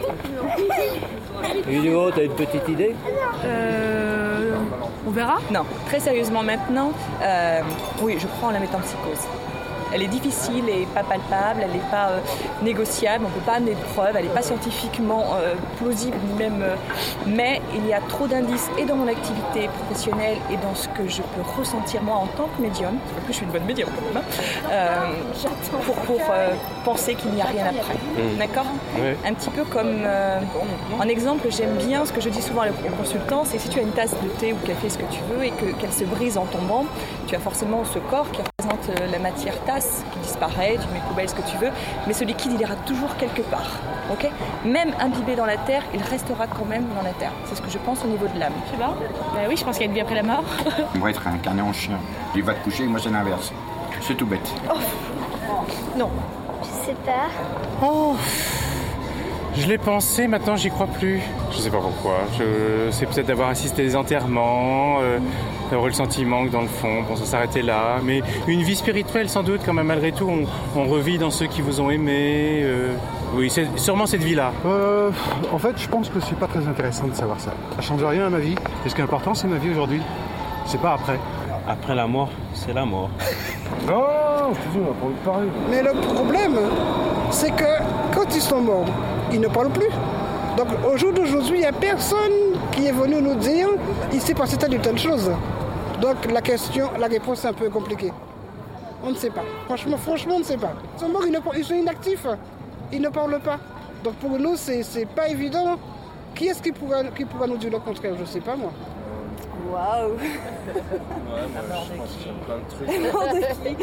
Vidéo, t'as une petite idée? Euh, on verra. Non, très sérieusement maintenant, euh, oui, je crois en la métempsycose. Elle est difficile et pas palpable, elle n'est pas euh, négociable, on ne peut pas amener de preuves, elle n'est pas scientifiquement euh, plausible même, euh, mais il y a trop d'indices et dans mon activité professionnelle et dans ce que je peux ressentir moi en tant que médium, parce que je suis une bonne médium quand même, hein, euh, pour, pour euh, penser qu'il n'y a rien après. Mmh. D'accord ? Oui. Un petit peu comme, euh, en exemple, j'aime bien ce que je dis souvent aux consultants, c'est que si tu as une tasse de thé ou de café, ce que tu veux, et que, qu'elle se brise en tombant, tu as forcément ce corps qui représente euh, la matière tasse qui disparaît, tu mets poubelle, ce que tu veux, mais ce liquide, il ira toujours quelque part. Okay ? Même imbibé dans la terre, il restera quand même dans la terre. C'est ce que je pense au niveau de l'âme. Je sais pas. Bah oui, je pense qu'il y a une vie après la mort. On va être réincarné en chien. Il va te coucher, moi c'est l'inverse. C'est tout bête. Oh. Non. Je sais pas. Oh. Je l'ai pensé, maintenant j'y crois plus. Je sais pas pourquoi. Je... C'est peut-être d'avoir assisté à des enterrements, euh, d'avoir eu le sentiment que dans le fond, bon, ça s'arrêtait là. Mais une vie spirituelle sans doute, quand même, malgré tout, on, on revit dans ceux qui vous ont aimé. Euh... Oui, c'est sûrement cette vie-là. Euh, en fait, je pense que c'est pas très intéressant de savoir ça. Ça change rien à ma vie. Et ce qui est important, c'est ma vie aujourd'hui. C'est pas après. Après la mort, c'est la mort. Non, je te dis, on va pas en parler. Mais le problème, c'est que quand ils sont morts, ils ne parlent plus. Donc au jour d'aujourd'hui, il n'y a personne qui est venu nous dire il s'est passé telle ou telle chose. Donc la question, la réponse est un peu compliquée. On ne sait pas. Franchement, franchement, on ne sait pas. Ils sont morts, ils, ne, ils sont inactifs. Ils ne parlent pas. Donc pour nous, c'est, c'est pas évident. Qui est-ce qui pourra, qui pourra nous dire le contraire? Je ne sais pas moi. Waouh. Ouais, moi, je pense qu'il y a plein de trucs. La mort de qui?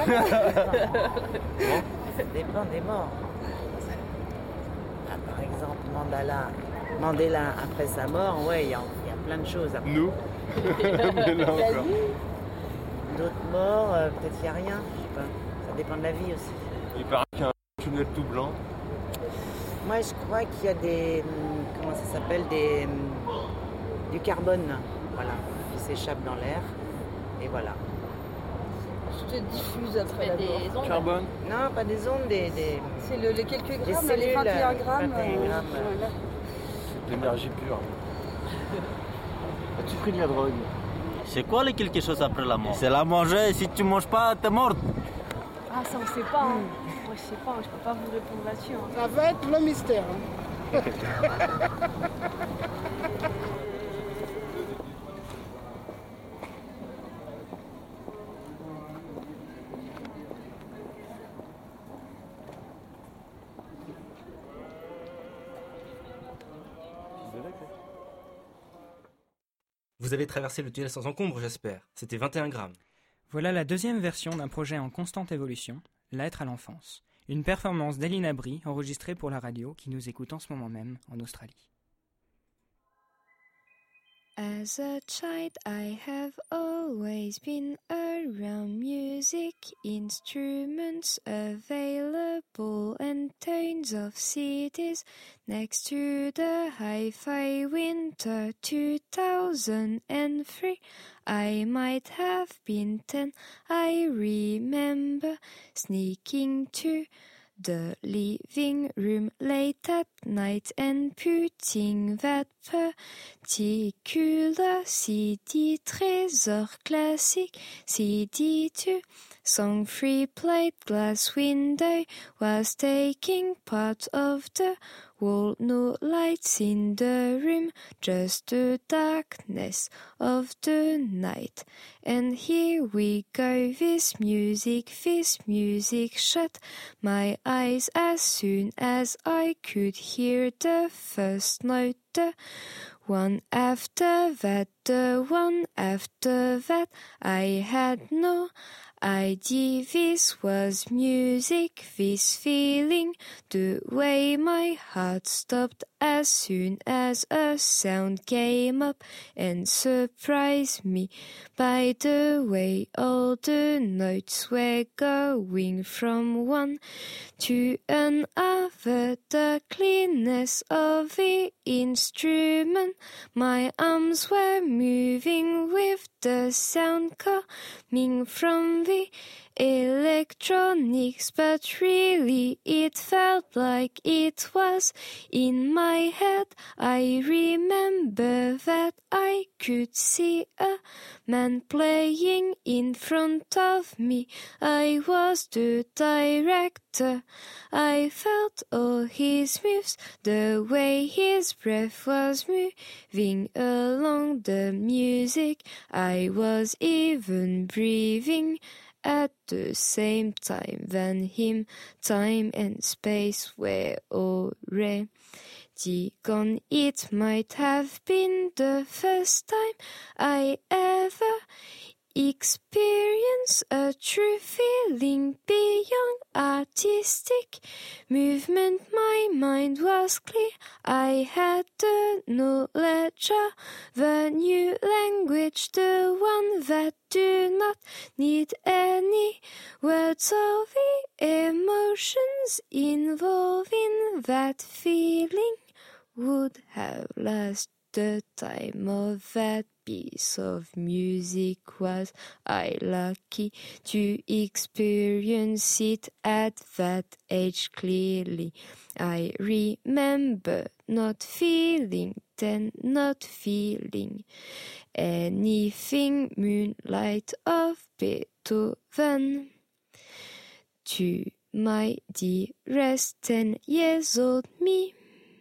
Ça dépend des morts. Ah, par exemple, Mandela, Mandela, après sa mort, ouais, il y, y a plein de choses. Après. Nous Mais là encore. D'autres morts, euh, peut-être qu'il n'y a rien, je sais pas. Ça dépend de la vie aussi. Il paraît qu'il y a un tunnel tout blanc. Moi, je crois qu'il y a des... Comment ça s'appelle des, du carbone, voilà, qui s'échappe dans l'air. Et voilà. Je te diffuse après la des mort. ondes. Carbone? Non, pas des ondes, des... des... C'est le, les quelques des grammes, cellules, les vingt et un grammes. vingt et un euh, grammes. voilà. C'est de l'énergie pure. As-tu pris de la drogue? C'est quoi les quelque chose après la mort? C'est la manger, si tu manges pas, t'es morte. Ah, ça, on sait pas. Hein. Moi, je sais pas, je peux pas vous répondre là-dessus. Hein. Ça va être le mystère. Hein. Vous avez traversé le tunnel sans encombre, j'espère. C'était vingt et un grammes. Voilà la deuxième version d'un projet en constante évolution, L'être à l'enfance. Une performance d'Alina Brie enregistrée pour la radio qui nous écoute en ce moment même en Australie. As a child, I have always been around music, instruments available and tons of C Ds. Next to the hi-fi winter two thousand three, I might have been ten. I remember sneaking to the living room late at night and putting that particular C D Trésor Classique C D two song free plate glass window was taking part of the wall, no lights in the room, just the darkness of the night. And here we go, this music, this music, shut my eyes as soon as I could hear the first note, the one after that, the one after that. I had no idea this was music, this feeling, the way my heart stopped as soon as a sound came up and surprised me by the way all the notes were going from one to another, the cleanness of the instrument, my arms were moving with the sound coming from the electronics, but really it felt like it was in my head. I remember that I could see a man playing in front of me. I was the director. I felt all his moves, the way his breath was moving along the music. I was even breathing at the same time than him. Time and space were already gone. It might have been the first time I ever experienced a true feeling beyond artistic movement. My mind was clear. I had the knowledge of the new language, the one that do not need any words, or the emotions involved in that feeling would have lasted the time of that piece of music. Was I lucky to experience it at that age clearly? I remember not feeling then, not feeling anything. Moonlight of Beethoven. To my dearest ten years old me.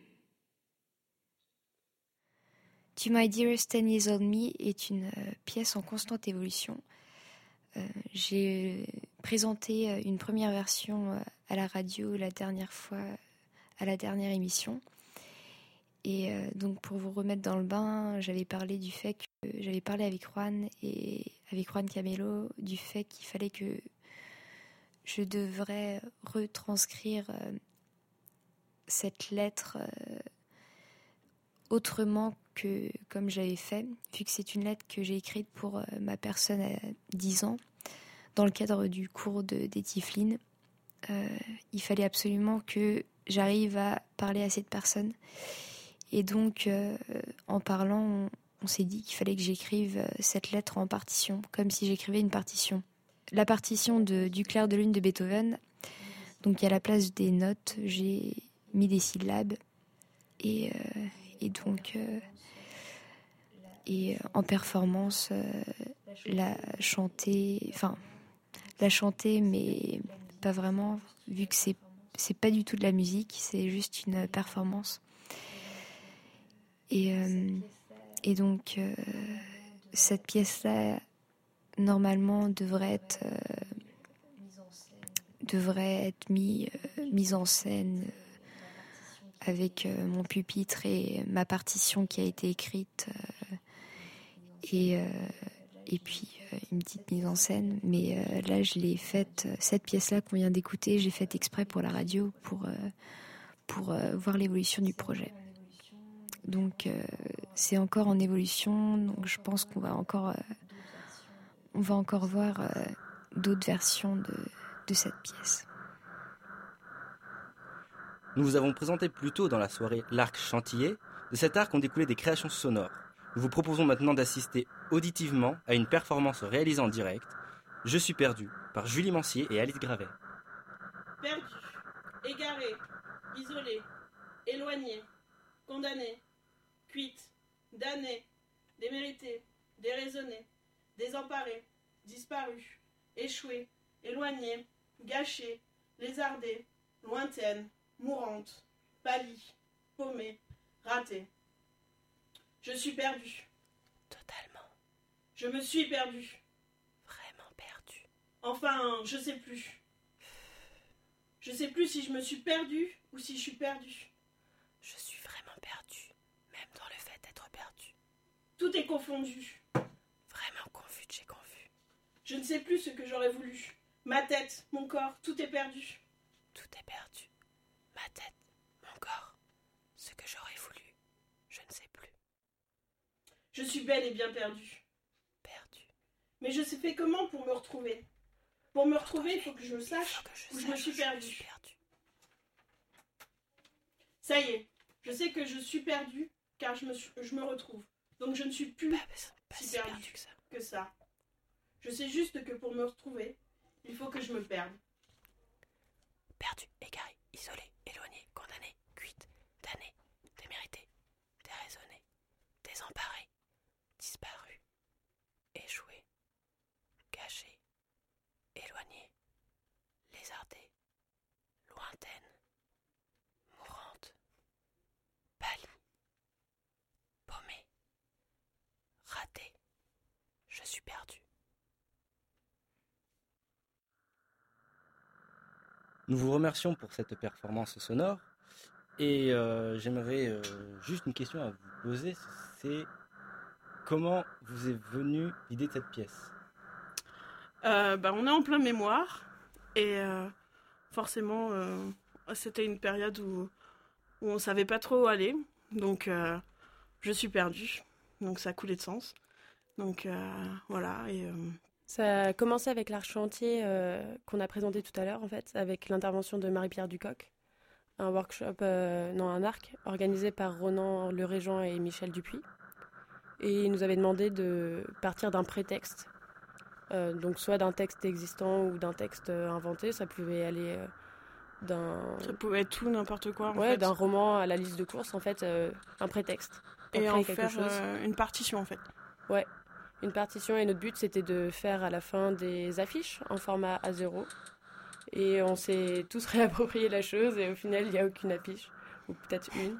To My Dearest Ten Years Old Me est une euh, pièce en constante évolution. Euh, j'ai présenté euh, une première version euh, à la radio la dernière fois, à la dernière émission. Et euh, donc pour vous remettre dans le bain, j'avais parlé du fait que j'avais parlé avec Juan et avec Juan Camelo du fait qu'il fallait que je devrais retranscrire euh, cette lettre euh, autrement que comme j'avais fait, vu que c'est une lettre que j'ai écrite pour euh, ma personne à dix ans, dans le cadre du cours de, des Tiflines. Euh, il fallait absolument que j'arrive à parler à cette personne. Et donc, euh, en parlant, on, on s'est dit qu'il fallait que j'écrive cette lettre en partition, comme si j'écrivais une partition. La partition de, du Clair de Lune de Beethoven, donc à la place des notes, j'ai mis des syllabes. Et, euh, et donc... Euh, et en performance, euh, la chanter, enfin, la chanter, mais pas vraiment, vu que c'est, c'est pas du tout de la musique, c'est juste une performance. Et, euh, et donc, euh, cette pièce-là, normalement, devrait être, euh, devrait être mis, euh, mise en scène euh, avec euh, mon pupitre et ma partition qui a été écrite. Euh, Et, euh, et puis euh, une petite mise en scène. Mais euh, là, je l'ai faite, cette pièce-là qu'on vient d'écouter, j'ai faite exprès pour la radio, pour, euh, pour euh, voir l'évolution du projet. Donc euh, c'est encore en évolution, donc je pense qu'on va encore, euh, on va encore voir euh, d'autres versions de, de cette pièce. Nous vous avons présenté plus tôt dans la soirée l'arc Chantilly. De cet arc ont découlé des créations sonores. Nous vous proposons maintenant d'assister auditivement à une performance réalisée en direct, Je suis perdu, par Julie Mancier et Alice Gravet. Perdu. égarée, isolée, éloignée, condamnée, cuite, damnée, déméritée, déraisonnée, désemparée, disparue, échouée, éloignée, gâchée, lézardée, lointaine, mourante, pâlie, paumée, ratée. Je suis perdue. Totalement. Je me suis perdue. Vraiment perdue. Enfin, je sais plus. Je sais plus si je me suis perdue ou si je suis perdue. Je suis vraiment perdue, même dans le fait d'être perdue. Tout est confondu. Vraiment confus, j'ai confus. Je ne sais plus ce que j'aurais voulu. Ma tête, mon corps, tout est perdu. Tout est perdu. Ma tête, mon corps, ce que j'aurais voulu, je ne sais plus. Je suis bel et bien perdue. Perdue. Mais je sais fait comment pour me retrouver. Pour me retrouver, il faut que je sache où je me suis perdue. Ça y est, je sais que je suis perdue car je me, suis, je me retrouve. Donc je ne suis plus pas, pas si, si perdue, perdue que ça. que ça. Je sais juste que pour me retrouver, il faut que je me perde. Perdue, égarée, isolée, éloignée, condamnée, cuite, damnée, déméritée, déraisonnée, désemparée, disparue, échouée, cachée, éloignée, lézardée, lointaine, mourante, pâlie, paumée, ratée, je suis perdue. Nous vous remercions pour cette performance sonore et euh, j'aimerais euh, juste une question à vous poser, c'est comment vous est venue l'idée de cette pièce ? euh, bah, On est en plein mémoire et euh, forcément euh, c'était une période où, où on ne savait pas trop où aller, donc euh, je suis perdue, donc ça a coulé de sens. Donc euh, voilà et... Euh, Ça a commencé avec l'Arc Chantier euh, qu'on a présenté tout à l'heure, en fait, avec l'intervention de Marie-Pierre Ducoq, un workshop, euh, non, un arc, organisé par Ronan Le Régent et Michel Dupuis. Et ils nous avaient demandé de partir d'un prétexte, euh, donc soit d'un texte existant ou d'un texte euh, inventé, ça pouvait aller euh, d'un... Ça pouvait être tout, n'importe quoi, en ouais, fait. d'un roman à la liste de courses, en fait, euh, un prétexte. Et en quelque faire chose. Euh, une partition, en fait. Ouais. Une partition et notre but c'était de faire à la fin des affiches en format A zéro et on s'est tous réapproprié la chose et au final il n'y a aucune affiche ou peut-être une.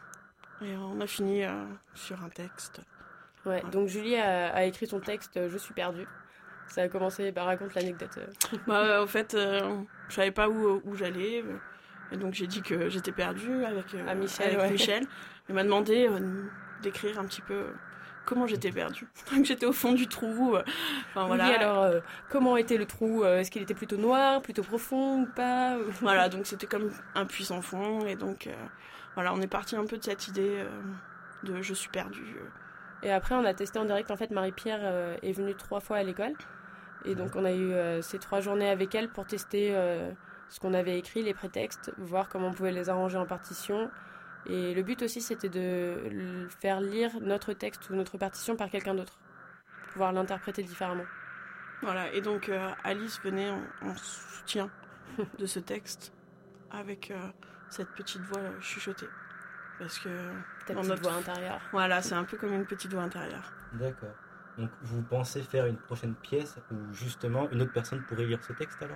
Et on a fini euh, sur un texte. Ouais, voilà. Donc Julie a, a écrit son texte Je suis perdue. Ça a commencé, bah raconte l'anecdote. Bah en fait euh, je savais pas où, où j'allais et donc j'ai dit que j'étais perdue avec, euh, à Michel, avec ouais. Michel. Il m'a demandé euh, d'écrire un petit peu... comment j'étais perdue. Donc j'étais au fond du trou. Enfin, voilà. Oui, alors euh, comment était le trou ? Est-ce qu'il était plutôt noir, plutôt profond ou pas ? Voilà, donc c'était comme un puits sans fond. Et donc euh, voilà, on est parti un peu de cette idée euh, de je suis perdue. Et après, on a testé en direct. En fait, Marie-Pierre euh, est venue trois fois à l'école. Et donc on a eu euh, ces trois journées avec elle pour tester euh, ce qu'on avait écrit, les prétextes, voir comment on pouvait les arranger en partition. Et le but aussi, c'était de faire lire notre texte ou notre partition par quelqu'un d'autre, pouvoir l'interpréter différemment. Voilà, et donc euh, Alice venait en, en soutien de ce texte avec euh, cette petite voix chuchotée. Parce que... Ta petite notre... voix intérieure. Voilà, c'est un peu comme une petite voix intérieure. D'accord. Donc vous pensez faire une prochaine pièce où justement une autre personne pourrait lire ce texte alors ?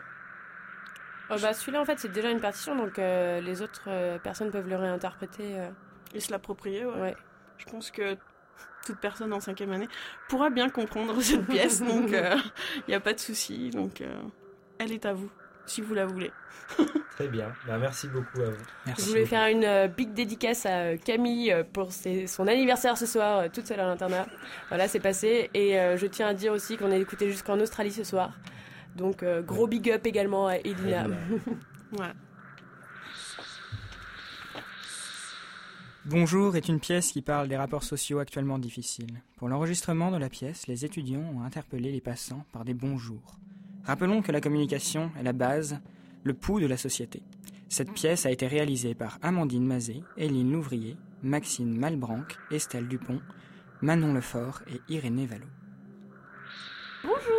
Oh bah celui-là en fait c'est déjà une partition donc euh, les autres euh, personnes peuvent le réinterpréter euh... et se l'approprier ouais. ouais. Je pense que toute personne en cinquième année pourra bien comprendre cette pièce donc il euh, n'y a pas de souci donc euh, elle est à vous si vous la voulez. Très bien, bah, merci beaucoup à vous. Merci. Je voulais beaucoup. faire une euh, big dédicace à Camille euh, pour ses, son anniversaire ce soir euh, toute seule à l'internat. Voilà c'est passé et euh, je tiens à dire aussi qu'on est écouté jusqu'en Australie ce soir. Donc, euh, gros ouais. big up également à Elina. Ouais. Bonjour est une pièce qui parle des rapports sociaux actuellement difficiles. Pour l'enregistrement de la pièce, les étudiants ont interpellé les passants par des bonjours. Rappelons que la communication est la base, le pouls de la société. Cette pièce a été réalisée par Amandine Mazet, Éline Louvrier, Maxime Malbranc, Estelle Dupont, Manon Lefort et Irénée Vallot. Bonjour.